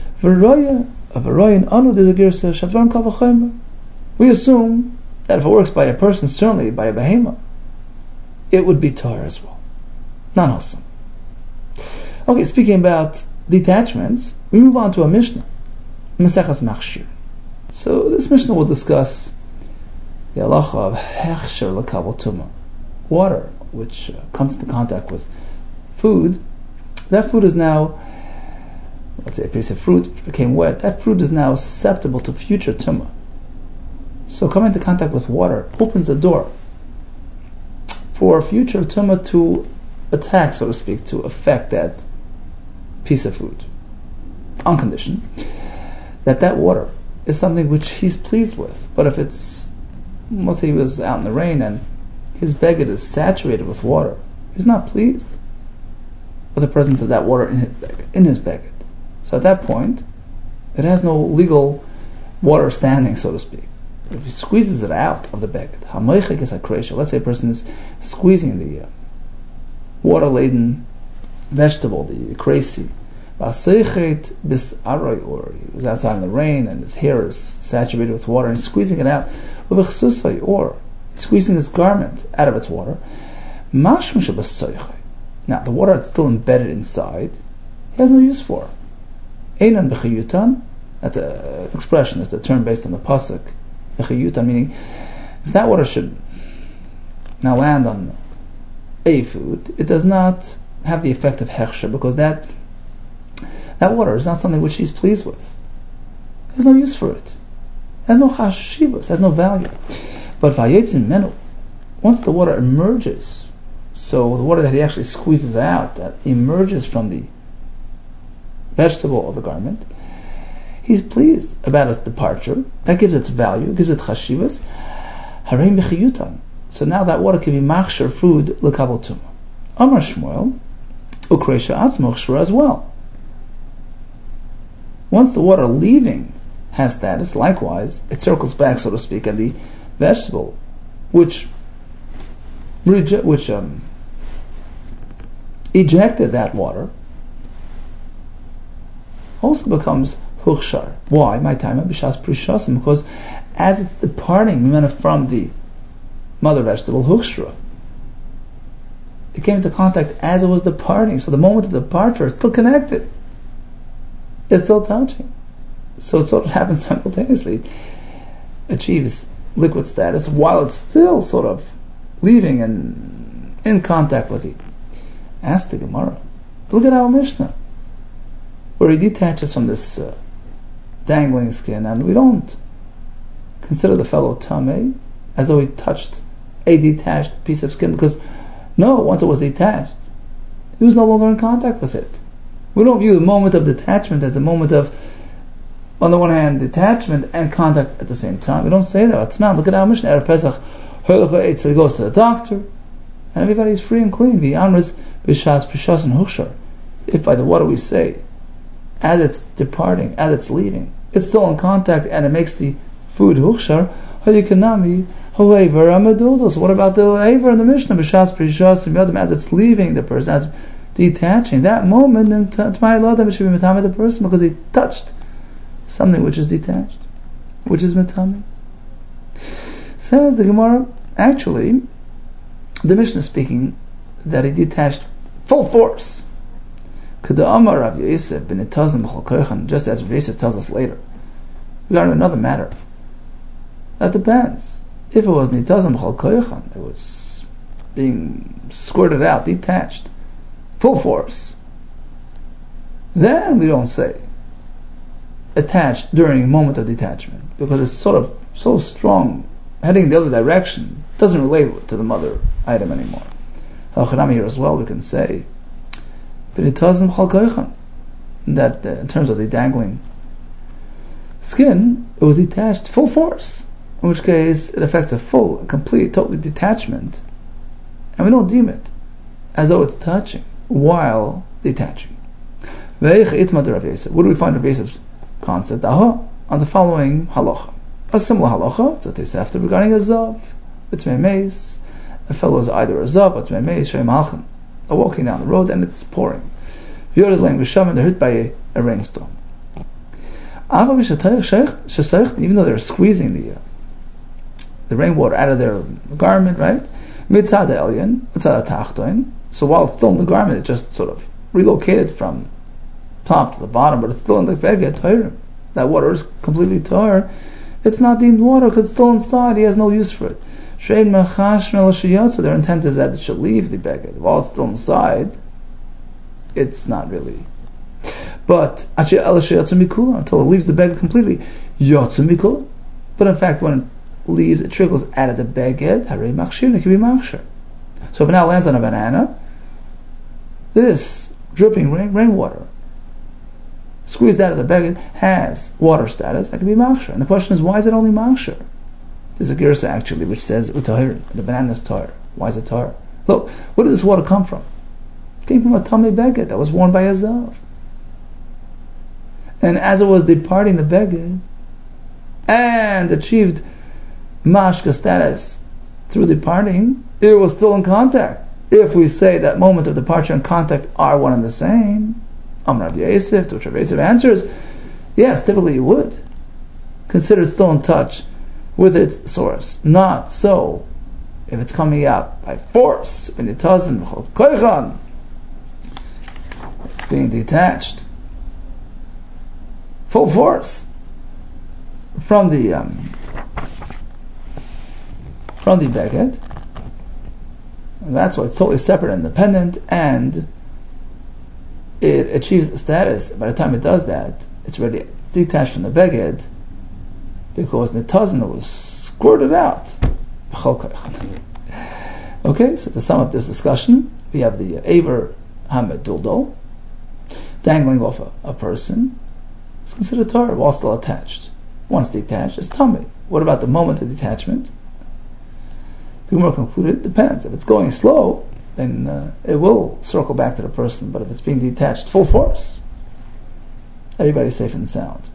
We assume that if it works by a person, certainly by a behemoth, it would be tar as well. Not awesome. Okay, speaking about detachments, we move on to a Mishnah, Masechas Machshir. So this Mishnah will discuss the halacha of hechsher l'kabel tumah, water which comes into contact with food. That food is now, let's say a piece of fruit which became wet, that fruit is now susceptible to future tumah. So coming into contact with water opens the door for future tumah to attack, so to speak, to affect that piece of food, on condition that water is something which he's pleased with. But if it's, let's say he was out in the rain and his beged is saturated with water, he's not pleased with the presence of that water in his beged. So at that point, it has no legal water standing, so to speak. But if he squeezes it out of the beged, let's say a person is squeezing the water-laden vegetable, the kresi, or he was outside in the rain and his hair is saturated with water and he's squeezing it out, or he's squeezing his garment out of its water. Now the water that's still embedded inside, he has no use for. That's an expression, it's a term based on the pasuk, meaning if that water should now land on a food, it does not have the effect of hechsher, because that water is not something which he's pleased with. There's no use for it. Has no chashivus, has no value. But vayetzin menu, once the water emerges, so the water that he actually squeezes out, that emerges from the vegetable or the garment, he's pleased about its departure. That gives its value, gives it chashivus. Hareim b'chiyutan. So now that water can be machsher food l'kabel tumah. Amar Shmuel, Ukresha Atzmo Chshura as well. Once the water leaving has status, likewise, it circles back, so to speak, and the vegetable which ejected that water also becomes Huchshar. Why? My time B'shas Prishasim, because as it's departing from the mother vegetable, Huchshra, it came into contact as it was departing. So the moment of departure, it's still connected. It's still touching. So it sort of happens simultaneously. It achieves liquid status while it's still sort of leaving and in contact with you. Ask the Gemara. Look at our Mishnah, where he detaches from this dangling skin, and we don't consider the fellow tamei as though he touched a detached piece of skin, because no, once it was detached, he was no longer in contact with it. We don't view the moment of detachment as a moment of, on the one hand, detachment and contact at the same time. We don't say that. It's not. Look at our Mishnah. Erev Pesach, so he goes to the doctor, and everybody's free and clean. V'yamris b'shas prishas and huchshar. If by the water we say, as it's departing, as it's leaving, it's still in contact and it makes the food huchshar, hayikanami however amadudos. What about the aver in the Mishnah? B'shas prishas and as it's leaving the person, as detaching, that moment, then t'mai l'adam, it should be metame the person because he touched something which is detached, which is metame. Says the Gemara, actually, the Mishnah is speaking that he detached full force. K'da'amar Rav Yosef ben Itazim b'chol koichan, just as Rav Yosef tells us later. Regarding another matter, that depends. If it was Nitazim b'chol koichan, it was being squirted out, detached, full force, then we don't say attached during a moment of detachment, because it's sort of so strong, heading the other direction, doesn't relate to the mother item anymore. Hachanami here as well, we can say that in terms of the dangling skin, it was detached full force, in which case it affects a full, complete, totally detachment, and we don't deem it as though it's touching while detaching. What do we find Rav Yosef's concept? On the following halacha. A similar halacha, it's a Tosefta regarding a zav, b'tmei meis. A fellow is either a zav or b'tmei meis, shei malchen. They're walking down the road and it's pouring. V'yored leim g'sham, and they're hit by a rainstorm. Even though they're squeezing the rainwater out of their garment, right? Mitzad elyon, mitzad tachton. So while it's still in the garment, it just sort of relocated from top to the bottom, but it's still in the beged toirim. That water is completely tar. It's not deemed water because it's still inside. He has no use for it. Their intent is that it should leave the beged. While it's still inside, it's not really. But until it leaves the beged completely, but in fact, when it leaves, it trickles out of the beged. It can be machshir. So if it now lands on a banana, this dripping rainwater squeezed out of the beged has water status. That can be machshir. And the question is, why is it only machshir? There's a girsa actually which says utahir. The banana is tar. Why is it tar? Look, where did this water come from? It came from a tamei beged that was worn by a zav. And as it was departing the beged and achieved mashka status through departing, it was still in contact. If we say that moment of departure and contact are one and the same, Amar Rav Yosef, to which Rav Yosef answers, yes, typically you would consider it still in touch with its source. Not so if it's coming out by force, when it doesn't, it's being detached full force from the beged. And that's why it's totally separate and independent, and it achieves a status. By the time it does that, it's already detached from the beged, because Netazna was squirted out. Okay, so to sum up this discussion, we have the Aver Hamed Duldol, dangling off a person. It's considered Torah while still attached. Once detached, it's tummy. What about the moment of detachment? The Gemara concluded, it depends. If it's going slow, then it will circle back to the person. But if it's being detached full force, everybody's safe and sound.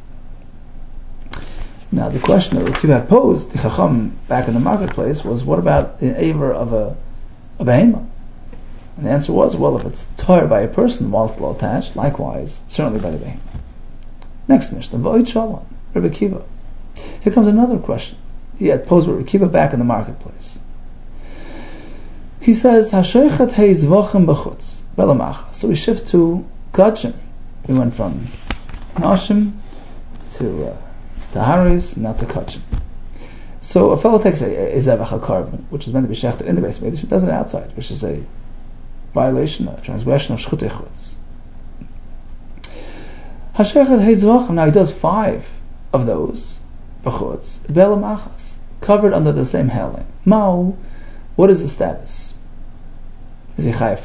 Now the question that Rav had posed, the Chacham back in the marketplace, was what about the aver of a behemah? And the answer was, well, if it's torn by a person while still attached, likewise, certainly by the behemah. Next Mishnah, V'oid Shalom, Rabbi Akiva. Here comes another question. He had posed Rabbi Akiva back in the marketplace. He says, Hashoichet hei zvochem b'chutz, belamach. So we shift to Kachim. We went from Nashim to Haris, now to Kachim. So a fellow takes a zevach, a carbon, which is meant to be shechted in the base Mikdash, and does it outside, which is a violation, a transgression of Shchutei Chutz. Hashoichet hei zvochem, now he does 5 of those b'chutz, belamachas, covered under the same heling. Mao, what is the status? Is he chayav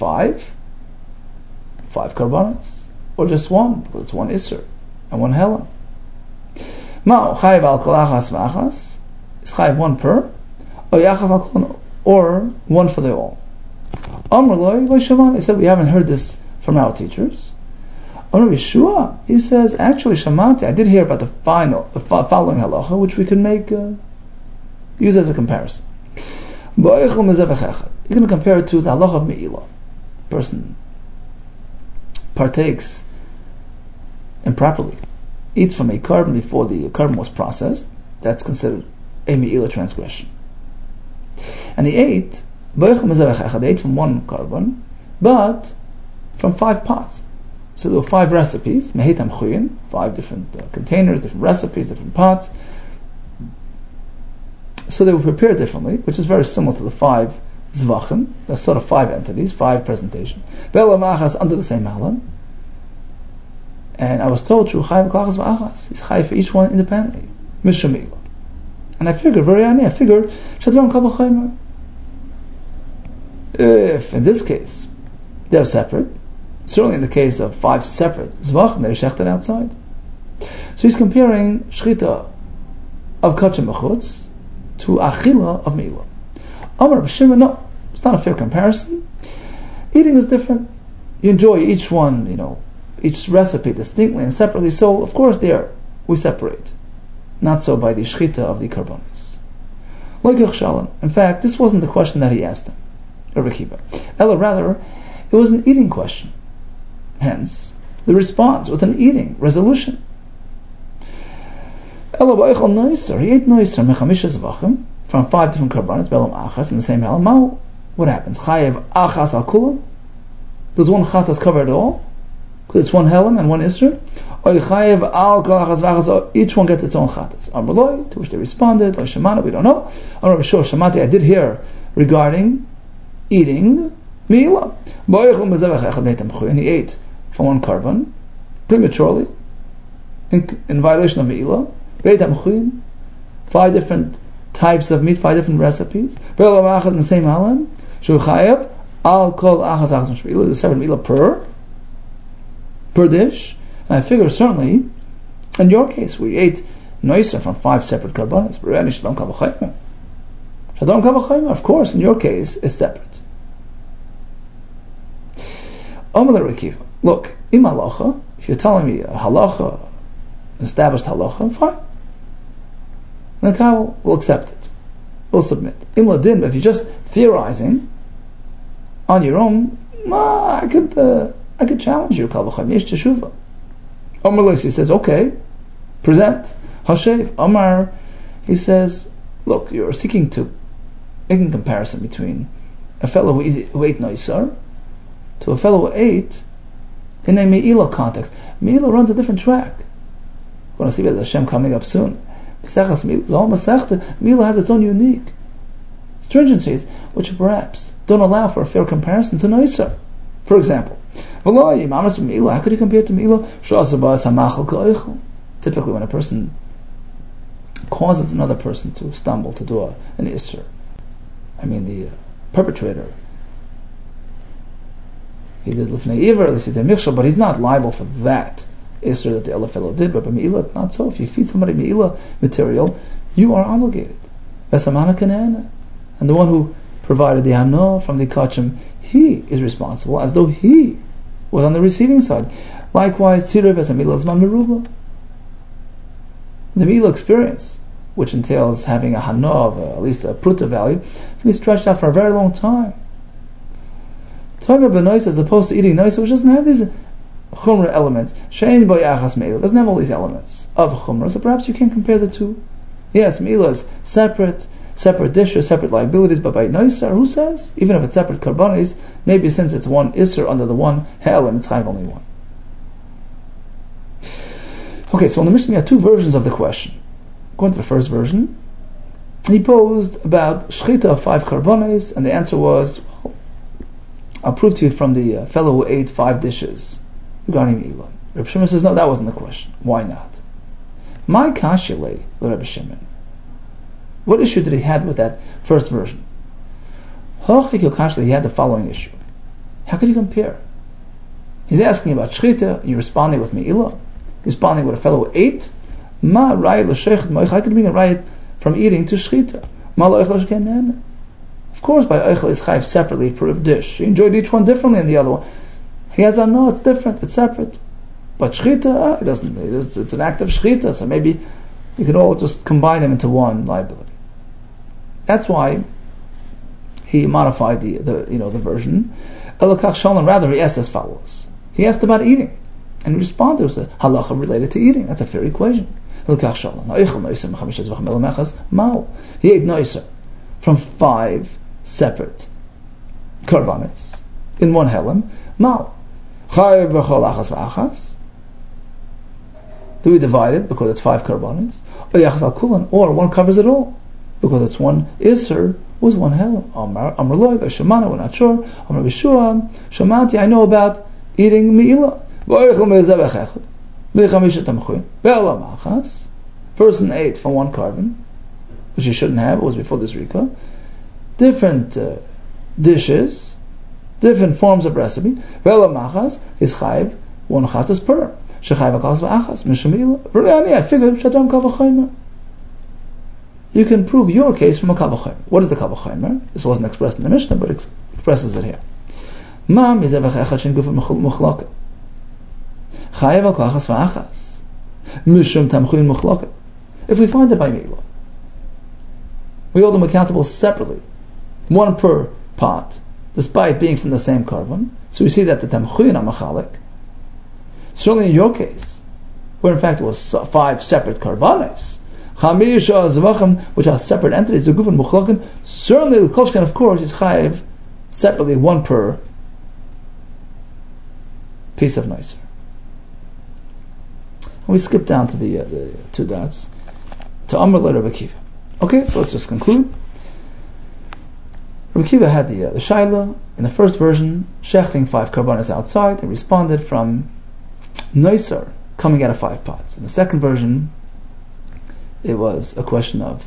5 karbanos, or just 1? Because it's 1 iser and 1 helim. Mao chayav al kol achas v'achas, is chayav 1 per, or yachas al kol, or 1 for the all. Amar loy shaman. He said we haven't heard this from our teachers. Amar Yeshua, he says actually shamanti. I did hear about the following halacha, which we can make use as a comparison. You can compare it to the halacha of me'ilah. Person partakes improperly, eats from a carbon before the carbon was processed. That's considered a me'ilah transgression. And he ate from 1 carbon, but from 5 pots. So there were 5 recipes, 5 different containers, different recipes, different pots. So they were prepared differently, which is very similar to the 5 zvachim. There's sort of 5 entities, 5 presentation. Be'elamachas under the same malan. And I was told, he's chayiv for each one independently. Mishamila. And I figured, Shadram Kabachaymer. If in this case they're separate, certainly in the case of 5 separate zvachim, they're shechted outside. So he's comparing shchita of kachim b'chutz to achila of me'ilah. Amar b'shimon, no, it's not a fair comparison. Eating is different. You enjoy each one, each recipe distinctly and separately. So of course there we separate. Not so by the shchita of the karbonis. In fact, this wasn't the question that he asked him, Rabbi Akiva. Ella, rather, it was an eating question. Hence, the response with an eating resolution. Ella ba'echal noiser. He ate noiser mechamisha zvachim from 5 different karbanos, belam achas, in the same helam. Now, what happens? Chayev achas al kulam. Does 1 chatas cover it all? Because it's 1 helam and 1 isra. Or chayev al kol achas v'achas. Each one gets its own chatas. Amrloi, to which they responded, Lo shamana, we don't know. Amr B'shur shamati, I did hear regarding eating me'ilah. And he ate from 1 carbon prematurely in violation of me'ilah. 5 different types of meat, 5 different recipes. In the same alam, al kol achas achas me'ilah. There's 7 me'ilah per dish. And I figure certainly in your case where you ate noiser from 5 separate karbanos, of course in your case is separate. Look, im halacha, if you're telling me a halacha, established halacha, fine. The Kal will accept it. Will submit. Im ladin, but if you're just theorizing on your own, I could challenge you. Kal v'chaim yesh teshuva. Omar he says, okay, present. Hashev. Omar, he says, look, you're seeking to make a comparison between a fellow who ate noisar to a fellow who ate in a me'ilah context. Me'ilah runs a different track. We're going to see about Hashem coming up soon. Me'ilah has its own unique stringencies, which perhaps don't allow for a fair comparison to noisar. For example, how could you compare it to me'ilah? Typically when a person causes another person to stumble, to do an isser, the perpetrator, he did lifnei iver, but he's not liable for that isser that the other fellow did. But by me'ilah, not so. If you feed somebody me'ilah material, you are obligated. And the one who provided the hana from the kachim, he is responsible as though he was on the receiving side. Likewise, tzirah v'samila zman meruba. The mila experience, which entails having a hana of at least a pruta value, can be stretched out for a very long time. Talking about noisa as opposed to eating noisa, which doesn't have these chumrah elements. Shein bo yachas meila doesn't have all these elements of chumrah, so perhaps you can compare the two. Yes, meila is separate dishes, separate liabilities, but by noisa, who says? Even if it's separate karbanis, maybe since it's one isser under the one element, it's chayv only one. Okay, so in the Mishnah we have two versions of the question. According to the first version, he posed about shchita of 5 karbanis, and the answer was, well, I'll prove to you from the fellow who ate 5 dishes regarding Me'ilah. Reb Shimon says, no, that wasn't the question. Why not? My kashile, Reb Shimon. What issue did he have with that first version? He had the following issue. How could you compare? He's asking about shchita, you're responding with Me'ilah. Responding with a fellow who ate. Ma rayit l'shechet moich. How could it be a rayit from eating to shchita? Ma lo'echel shken. Of course, by eichel is chayv separately for a dish. He enjoyed each one differently than the other one. He has no, it's different, it's separate. But shchita, it doesn't. It's an act of shchita, so maybe you can all just combine them into one liability. That's why he modified the version. Elokach shalom. Rather, he asked as follows. He asked about eating. And he responded with a halacha related to eating. That's a fair equation. He ate noiser from 5 separate karbanis in one helem. Mal. Do we divide it because it's 5 karbanis? Or one covers it all because it's one iser with one helem. Amar loy, Shemana, we're not sure. Amar Bishua, Shamati, I know about eating me'ilah. Person ate from one carbon, which he shouldn't have, it was before this rika. Different dishes, different forms of recipe. Is chayv one chatas per. Shechayv akas v'achas mishamila. I figured shatam kavachaymer. You can prove your case from a kavachaymer. What is the kavachaymer? This wasn't expressed in the Mishnah, but it expresses it here. Mam is evach shen gufim muchlaka. Chayev al klachas v'achas mishum tamchuin muchlaka. If we find it by Me'ilah, we hold them accountable separately, one per pot, despite being from the same carbon. So we see that the tamchuin are machalik. Certainly in your case, where in fact it was 5 separate karbanis, chamisha zvachim, which are separate entities, the gufin muchlakin. Certainly the koshkan, of course, is chayev separately, one per piece of nicer. We skip down to the 2 dots to Amr le Rabbi Akiva. Okay, so let's just conclude. Rabbi Akiva had the shaila in the first version, shechting 5 karbanis outside, and responded from noiser coming out of 5 pots. In the second version, it was a question of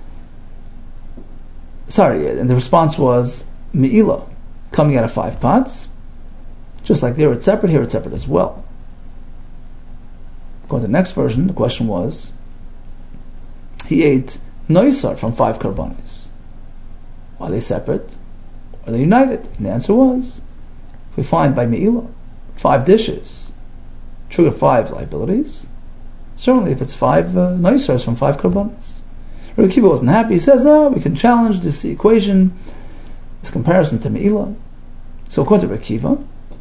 and the response was me'ilah coming out of 5 pots. Just like there it's separate, here it's separate as well. Going to the next version, the question was, he ate noisar from 5 karbanis. Are they separate? Or are they united? And the answer was, if we find by me'ilah 5 dishes, trigger 5 liabilities, certainly if it's 5 noisars from 5 karbanis. Rabbi Akiva wasn't happy. He says, no, we can challenge this equation, this comparison to me'ilah. So according to Rabbi Akiva,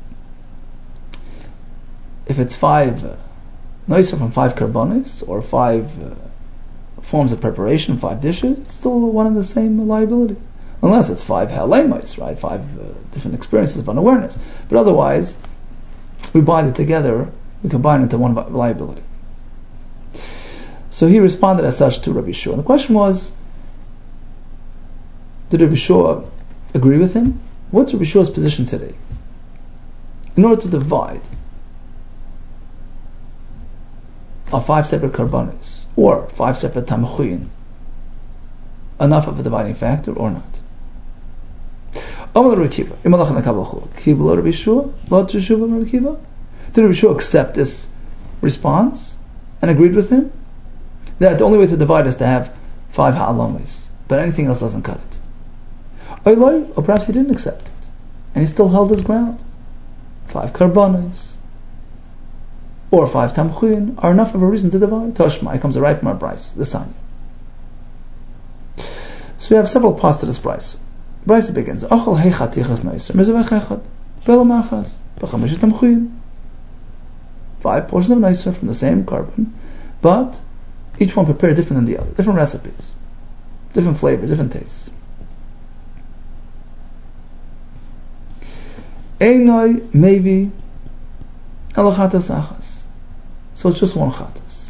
if it's 5 noiser from 5 karbanis, or 5 forms of preparation, 5 dishes, it's still one and the same liability. Unless it's 5 halemos, right? 5 different experiences of unawareness. But otherwise, we bind it together, we combine it into one liability. So he responded as such to Rabbi Shua. And the question was, did Rabbi Shua agree with him? What's Rabbi Shua's position today? In order to divide of 5 separate karbanis, or 5 separate tamchuin, enough of a dividing factor or not? Did Rabbi Shua accept this response and agreed with him that the only way to divide is to have 5 ha'alamis, but anything else doesn't cut it? Or perhaps he didn't accept it, and he still held his ground. 5 karbanos or 5 tamchuyin are enough of a reason to divide. Toshma, it comes right from our Bryce, the Sanya. So we have several parts to this Bryce. Bryce begins, Achal heicha tichas noiser, mezavech echad, velamachas, b'chamishet tamchuyin. 5 portions of noiser from the same carbon, but each one prepared different than the other, different recipes, different flavors, different tastes. Einoi, maybe, elachatas achas. So it's just one chatas.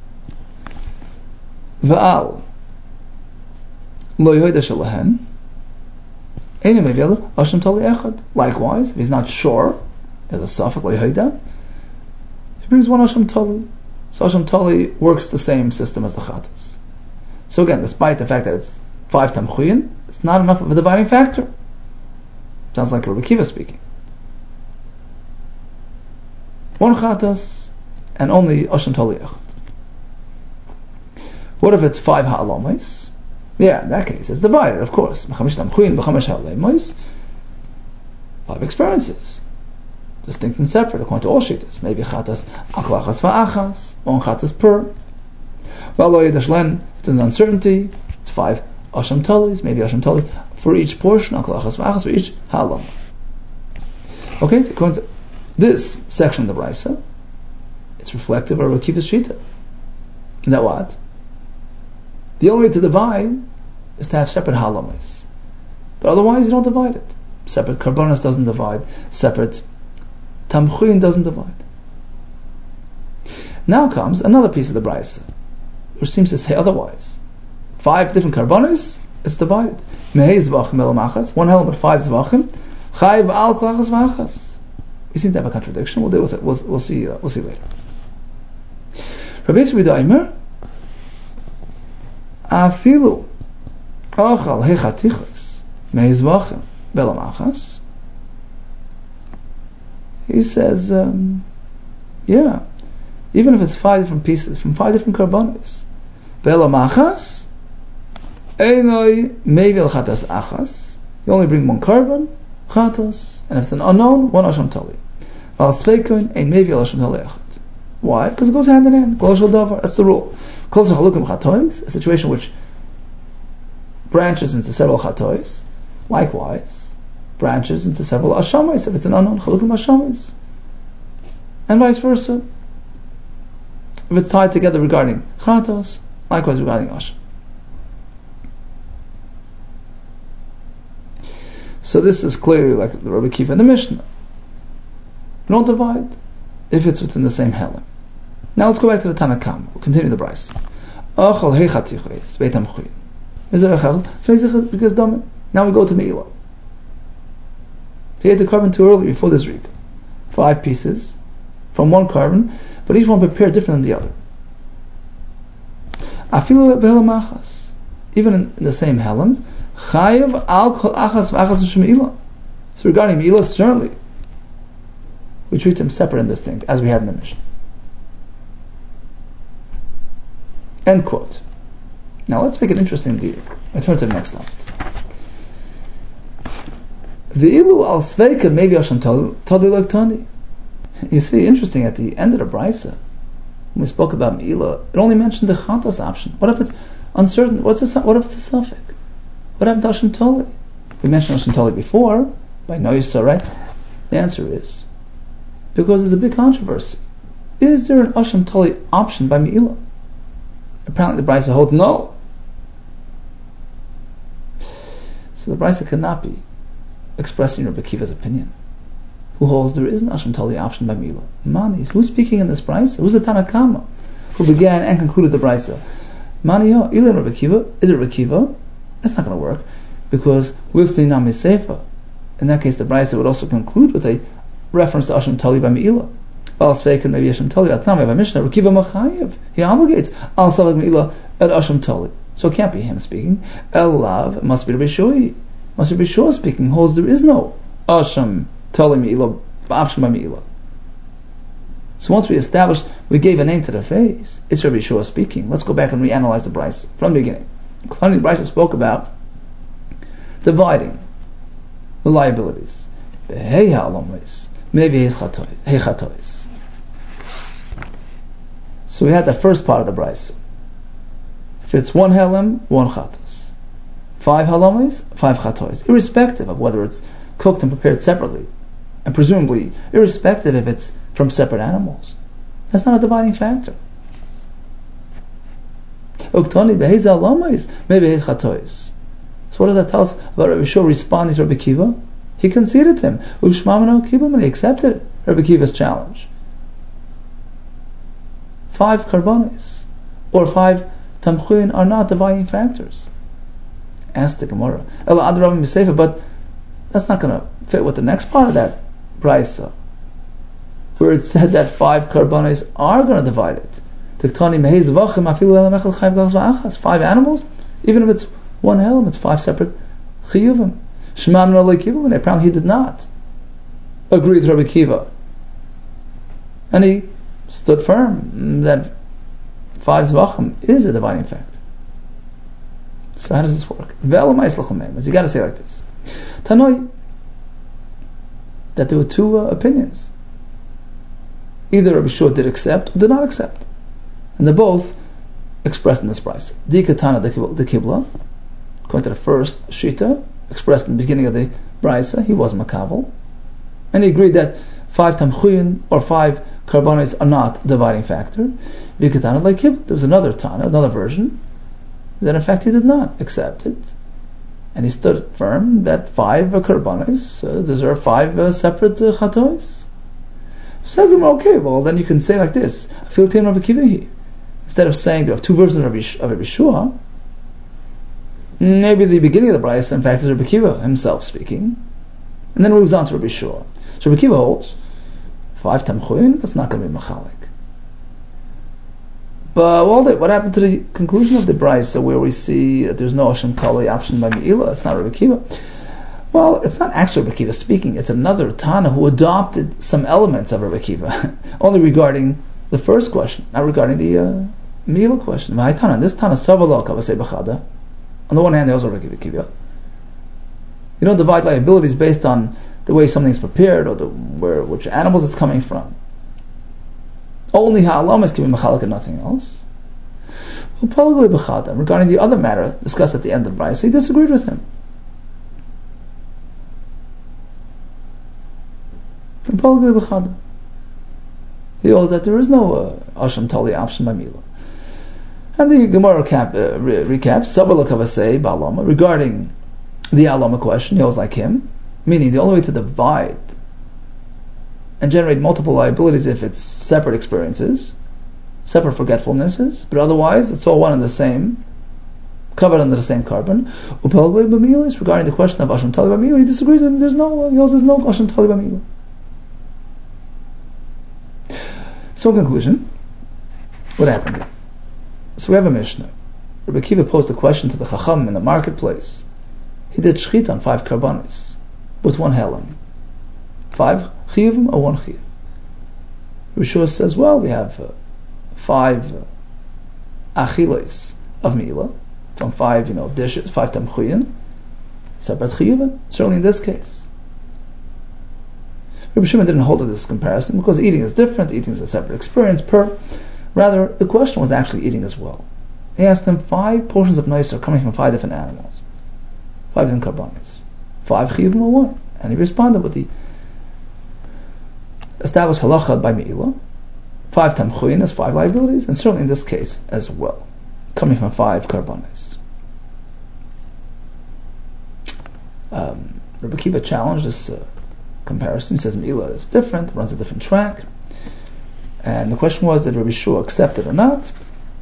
Va'al, lo yoida shalahen. Einoi, maybe, asham tali echad. Likewise, if he's not sure, there's a suffix, lo yoida, he brings one asham tali. So asham tali works the same system as the chatas. So again, despite the fact that it's 5 tamchuyin, it's not enough of a dividing factor. Sounds like Rabbi Kiva speaking. One chatas and only asham tali echad. What if it's 5 ha'alamis? Yeah, in that case, it's divided, of course. 5 experiences. Distinct and separate, according to all shittas. Maybe chatas aklachas va'achas, one chatas per. Well, if there's an uncertainty, it's 5 asham talis, maybe asham tali for each portion, aklachas va'achas for each ha'alam. Okay, so according to this section of the Brisa, it's reflective of Rabbi Kiva's shita. And that what? The only way to divide is to have separate halamis. But otherwise you don't divide it. Separate karbonas doesn't divide. Separate tamchuyin doesn't divide. Now comes another piece of the Brisa, which seems to say otherwise. 5 different karbonas, it's divided. Mehei zvachim elamachas, one element, 5 zvachim, chayv al klachas vachas. We seem to have a contradiction. We'll deal with it. We'll see later. Rabbi Yisrael Daimer, afilu achal hechatichas meizvachim belamachas. He says, yeah, even if it's 5 different pieces from 5 different karbonos, belamachas, einoi mevil chatas achas. You only bring one carbon. Chatos, and if it's an unknown, one asham tali. Val sveikun ein maybe asham tali echad. Why? Because it goes hand in hand. Kol shel davar. That's the rule. Kol shechalukim chatois, a situation which branches into several chatois. Likewise, branches into several ashamis. If it's an unknown, chalukim ashamis, and vice versa. If it's tied together regarding chatos, likewise regarding asham. So this is clearly like the Rabbi Kiva in the Mishnah. You don't divide if it's within the same helim. Now let's go back to the Tanna Kama. We'll continue the Bryce. Now we go to Me'ilah. He ate the carbon too early before this Rika. 5 pieces from one carbon, but each one prepared different than the other. Even in the same helim, chayav al kol achas v'achas v'shme'ilah. So regarding Me'ilah, certainly we treat them separate and distinct, as we have in the Mishnah. End quote. Now let's make it interesting deal. I turn to the next slide. V'ilu al sveika maybe asham tali lektani. You see, interesting, at the end of the Brisa, when we spoke about Me'ilah, it only mentioned the chatas option. What if it's uncertain? What if it's a suffix? What happened to asham tali? We mentioned asham tali before, by Noisa, right? The answer is, because there's a big controversy. Is there an asham tali option by Me'ilah? Apparently the Brisa holds no. So the Brisa cannot be expressing Rabbi Kiva's opinion, who holds there is an asham tali option by Me'ilah. Mani, who's speaking in this Brisa? Who's the Tanna Kama who began and concluded the Brisa? Mani ho, ilan Rabbi Kiva. Is it Rabbi Kiva? That's not going to work, because listening nami seifa. In that case, the Brisa would also conclude with a reference to asham tali by Me'ilah. Al sveikin maybe asham tali. Atnami by Mishnah. Rabbi Kiva machayev. He obligates al savak Me'ilah at asham tali. So it can't be him speaking. El lav, it must be Rabbi Shui. Must be Rabbi Shua speaking. Holds there is no asham tali Me'ilah, option by Me'ilah. So once we established, we gave a name to the face. It's Rabbi Shua speaking. Let's go back and reanalyze the Brisa from the beginning. The Brisa spoke about dividing the liabilities. Behei ha'alamis, maybe hei chatois. So we had the first part of the brayso. If it's one helam, one chatos. 5 halamis, 5 chatois. Irrespective of whether it's cooked and prepared separately, and presumably irrespective if it's from separate animals. That's not a dividing factor. Uktani behiza halamis, maybe hei chatois. So what does that tell us about Rabbi Shua responding to Rabbi Kiva? He conceded to him. Ushmamano kibum, and he accepted Rabbi Kiva's challenge. 5 karbanis or 5 tamchuin are not dividing factors. Ask the Gemara. Ela adrav misefa, but that's not going to fit with the next part of that brayso, where it said that 5 karbanis are going to divide it. 5 animals, even if it's one helam, it's 5 separate chiyuvim. Shemam no leikivim, and apparently he did not agree with Rabbi Kiva, and he stood firm that 5 zvachim is a dividing factor. So how does this work? You got to say it like this: Tanoi, that there were 2 opinions. Either Rabbi Shua did accept or did not accept, and they're both expressed in this price. Dikatana de kibla, according to the first shita, expressed in the beginning of the brayso, he was makabel, and he agreed that 5 tamchuyin or 5 karbanis are not dividing factor. Dikatana like kibla. There was another tana, another version, that in fact he did not accept it, and he stood firm that 5 karbanis deserve 5 separate chatois. Says him, okay, well then you can say like this: I feel Tim Rabbi Kiva. Instead of saying you have 2 versions of Rabbi Shua, maybe the beginning of the brayso, in fact, is Rabbi Kiva himself speaking, and then it moves on to Rabbi Shua. So Rabbi Kiva holds 5 tamchuin. That's not going to be machalik. But what happened to the conclusion of the brayso, where we see that there's no Hashem Tali option by Me'ilah? It's not Rabbi Kiva. Well, it's not actually Rabbi Kiva speaking. It's another Tana who adopted some elements of Rabbi Kiva, only regarding the first question, not regarding the Me'ilah question. This Tana, on the one hand, there's Rabbi Kiva. You don't divide liabilities based on the way something's prepared or which animals it's coming from. Only ha'alamas can be mechalik and nothing else. Regarding the other matter discussed at the end of the brayso, he disagreed with him. He holds that there is no Hashem Tali option by Mila. And the Gemara recaps regarding the alama question. He holds like him, meaning the only way to divide and generate multiple liabilities if it's separate experiences, separate forgetfulnesses, but otherwise it's all one and the same, covered under the same carbon. Regarding the question of Hashem Tali B'Mila, he disagrees, and he holds there's no Hashem Tali B'Mila. So in conclusion, what happened here? So we have a Mishnah. Rabbi Kiva posed a question to the Chacham in the marketplace. He did shchita on 5 karbanis with 1 helam. 5 chiyuvim or 1 chiyuv. Rabbi Shua says, well, we have 5 achilos of Me'ilah, from 5 dishes, 5 tamchuyin, separate chiyuvim, certainly in this case. Rabbi Shimon didn't hold to this comparison because eating is different, eating is a separate experience rather, the question was actually eating as well. He asked him 5 portions of noise are coming from 5 different animals, 5 different karbanis, 5 chiyuvim or 1, and he responded with the established halacha by Me'ilah, 5 tamchuyin as 5 liabilities, and certainly in this case as well, coming from 5 karbanis. Rabbi Kiva challenged this comparison. He says Me'ilah is different, runs a different track, and the question was, did Rabbi Shua accept it or not?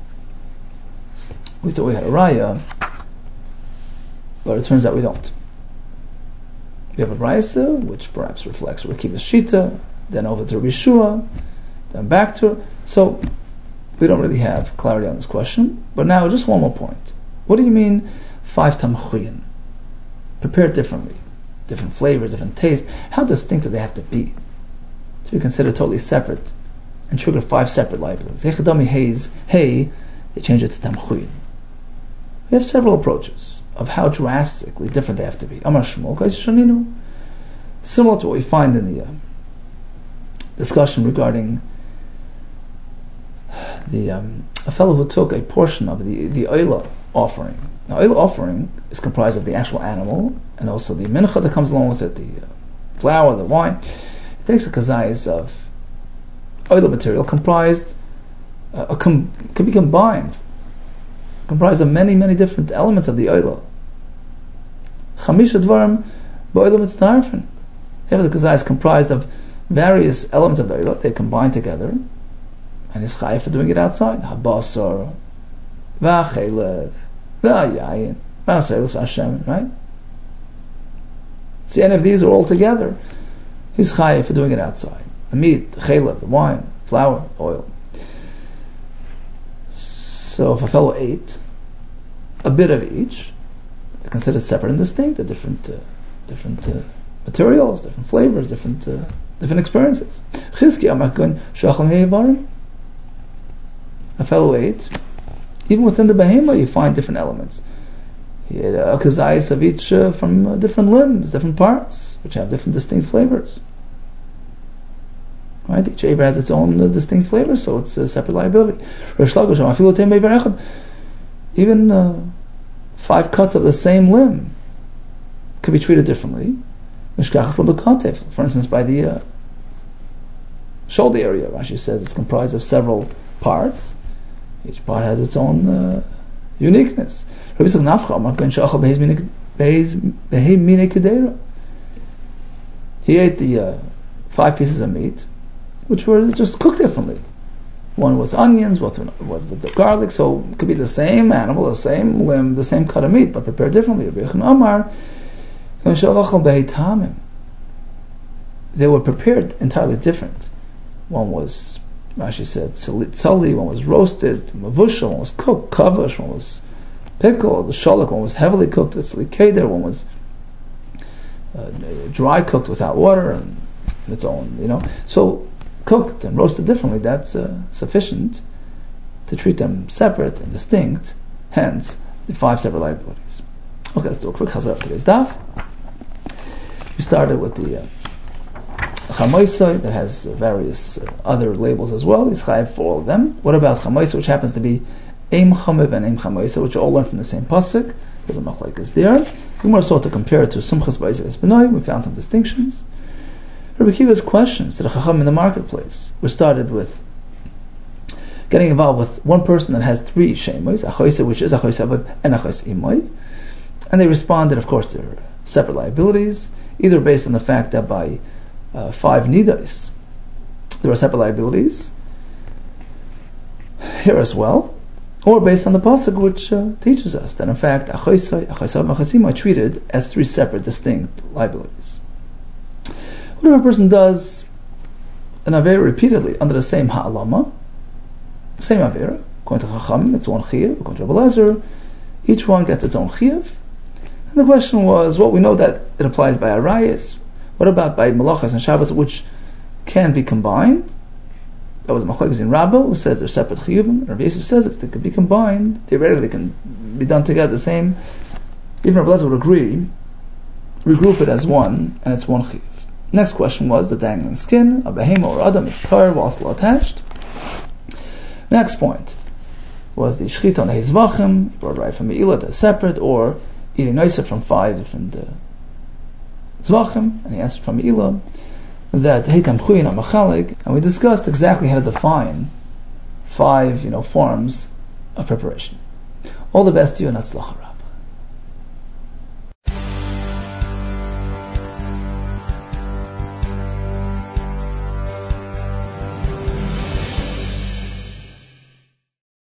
We thought we had a raya, but it turns out we don't. We have a brayso, which perhaps reflects Rabbi Kiva's shita, then over to Rabbi Shua, then back to her. So we don't really have clarity on this question. But now just one more point. What do you mean 5 tamchuyin? Prepared differently, different flavors, different taste. How distinct do they have to be to be considered totally separate and trigger 5 separate liabilities? Hey, they change it to tamchuyin. We have several approaches of how drastically different they have to be. Amar Shmuel, Shaninu. Similar to what we find in the discussion regarding a fellow who took a portion of the Oila offering. Now, Oila offering is comprised of the actual animal and also the mincha that comes along with it, the flour, the wine. He takes a kazayas of Oila material comprised, can be combined, comprised of many, many different elements of the Oila. Chamisha dvarim ba'Oila mitzdarfen. Here the kazayas is comprised of various elements of the Oila. They combine together, and is chayav for doing it outside. Habasar, v'achelev, v'ayayin, v'aseilus v'ashem, right? See, any of these are all together. He's chayav for doing it outside. The meat, the chelev, the wine, flour, oil. So if a fellow ate a bit of each, they're considered separate and distinct. They're different materials, different flavors, different experiences. A fellow ate, even within the behema you find different elements. He ate a kazayas of each from different limbs, different parts, which have different distinct flavors. Right? Each aver has its own distinct flavor, so it's a separate liability. Even 5 cuts of the same limb could be treated differently. For instance, by the shoulder area, Rashi says it's comprised of several parts. Each part has its own uniqueness. He ate the 5 pieces of meat, which were just cooked differently. One with onions, one with the garlic, so it could be the same animal, the same limb, the same cut of meat, but prepared differently. They were prepared entirely different. One was, Rashi said, tzali, one was roasted, mavusha, one was cooked, kavash, one was pickled, the shalak, one was heavily cooked, tzali keder, one was dry cooked without water and its own, So cooked and roasted differently, that's sufficient to treat them separate and distinct, hence the 5 separate liabilities. Okay, let's do a quick chazar of today's daf. We started with the chamoisai that has various other labels as well. It's chayav for all of them. What about chamoisai, which happens to be eim chamev and eim chamoisai, which are all learned from the same pasuk? There's a machlekes there. Gemara sought to compare it to sumchas b'ayis b'noi. We found some distinctions. Rabbi Akiva's questions to the chacham in the marketplace were started with getting involved with one person that has 3 shemois, achoisai, which is achoisai aviv, and achoisai imoi, and they responded, of course, to separate liabilities, either based on the fact that by 5 nidais there are separate liabilities here as well, or based on the pasuk which teaches us that in fact achoisai, achoisai, and achoisai are treated as 3 separate, distinct liabilities. What if a person does an avera repeatedly under the same ha'alama, same avera, according to Chachamim, it's one chiyuv, according to Rabbi Elazar, each one gets its own chiyuv. And the question was, well, we know that it applies by arayas. What about by malachas and Shabbos, which can be combined? That was machlekes in Rabbah, who says they're separate chiyuvim. Rabbi Yosef says if they could be combined, theoretically they can be done together, the same. Even Rabbi Elazar would agree, regroup it as one, and it's one chiyuv. Next question was the dangling skin, a behema or adam, it's tar while still attached. Next point was the shchita on the hizvachim, brought right from Me'ilah that's separate, or eating noisa from 5 different zvachim, and he answered from Me'ilah that heitam chuyin amachalik, and we discussed exactly how to define 5 forms of preparation. All the best to you, and Hatzlacha.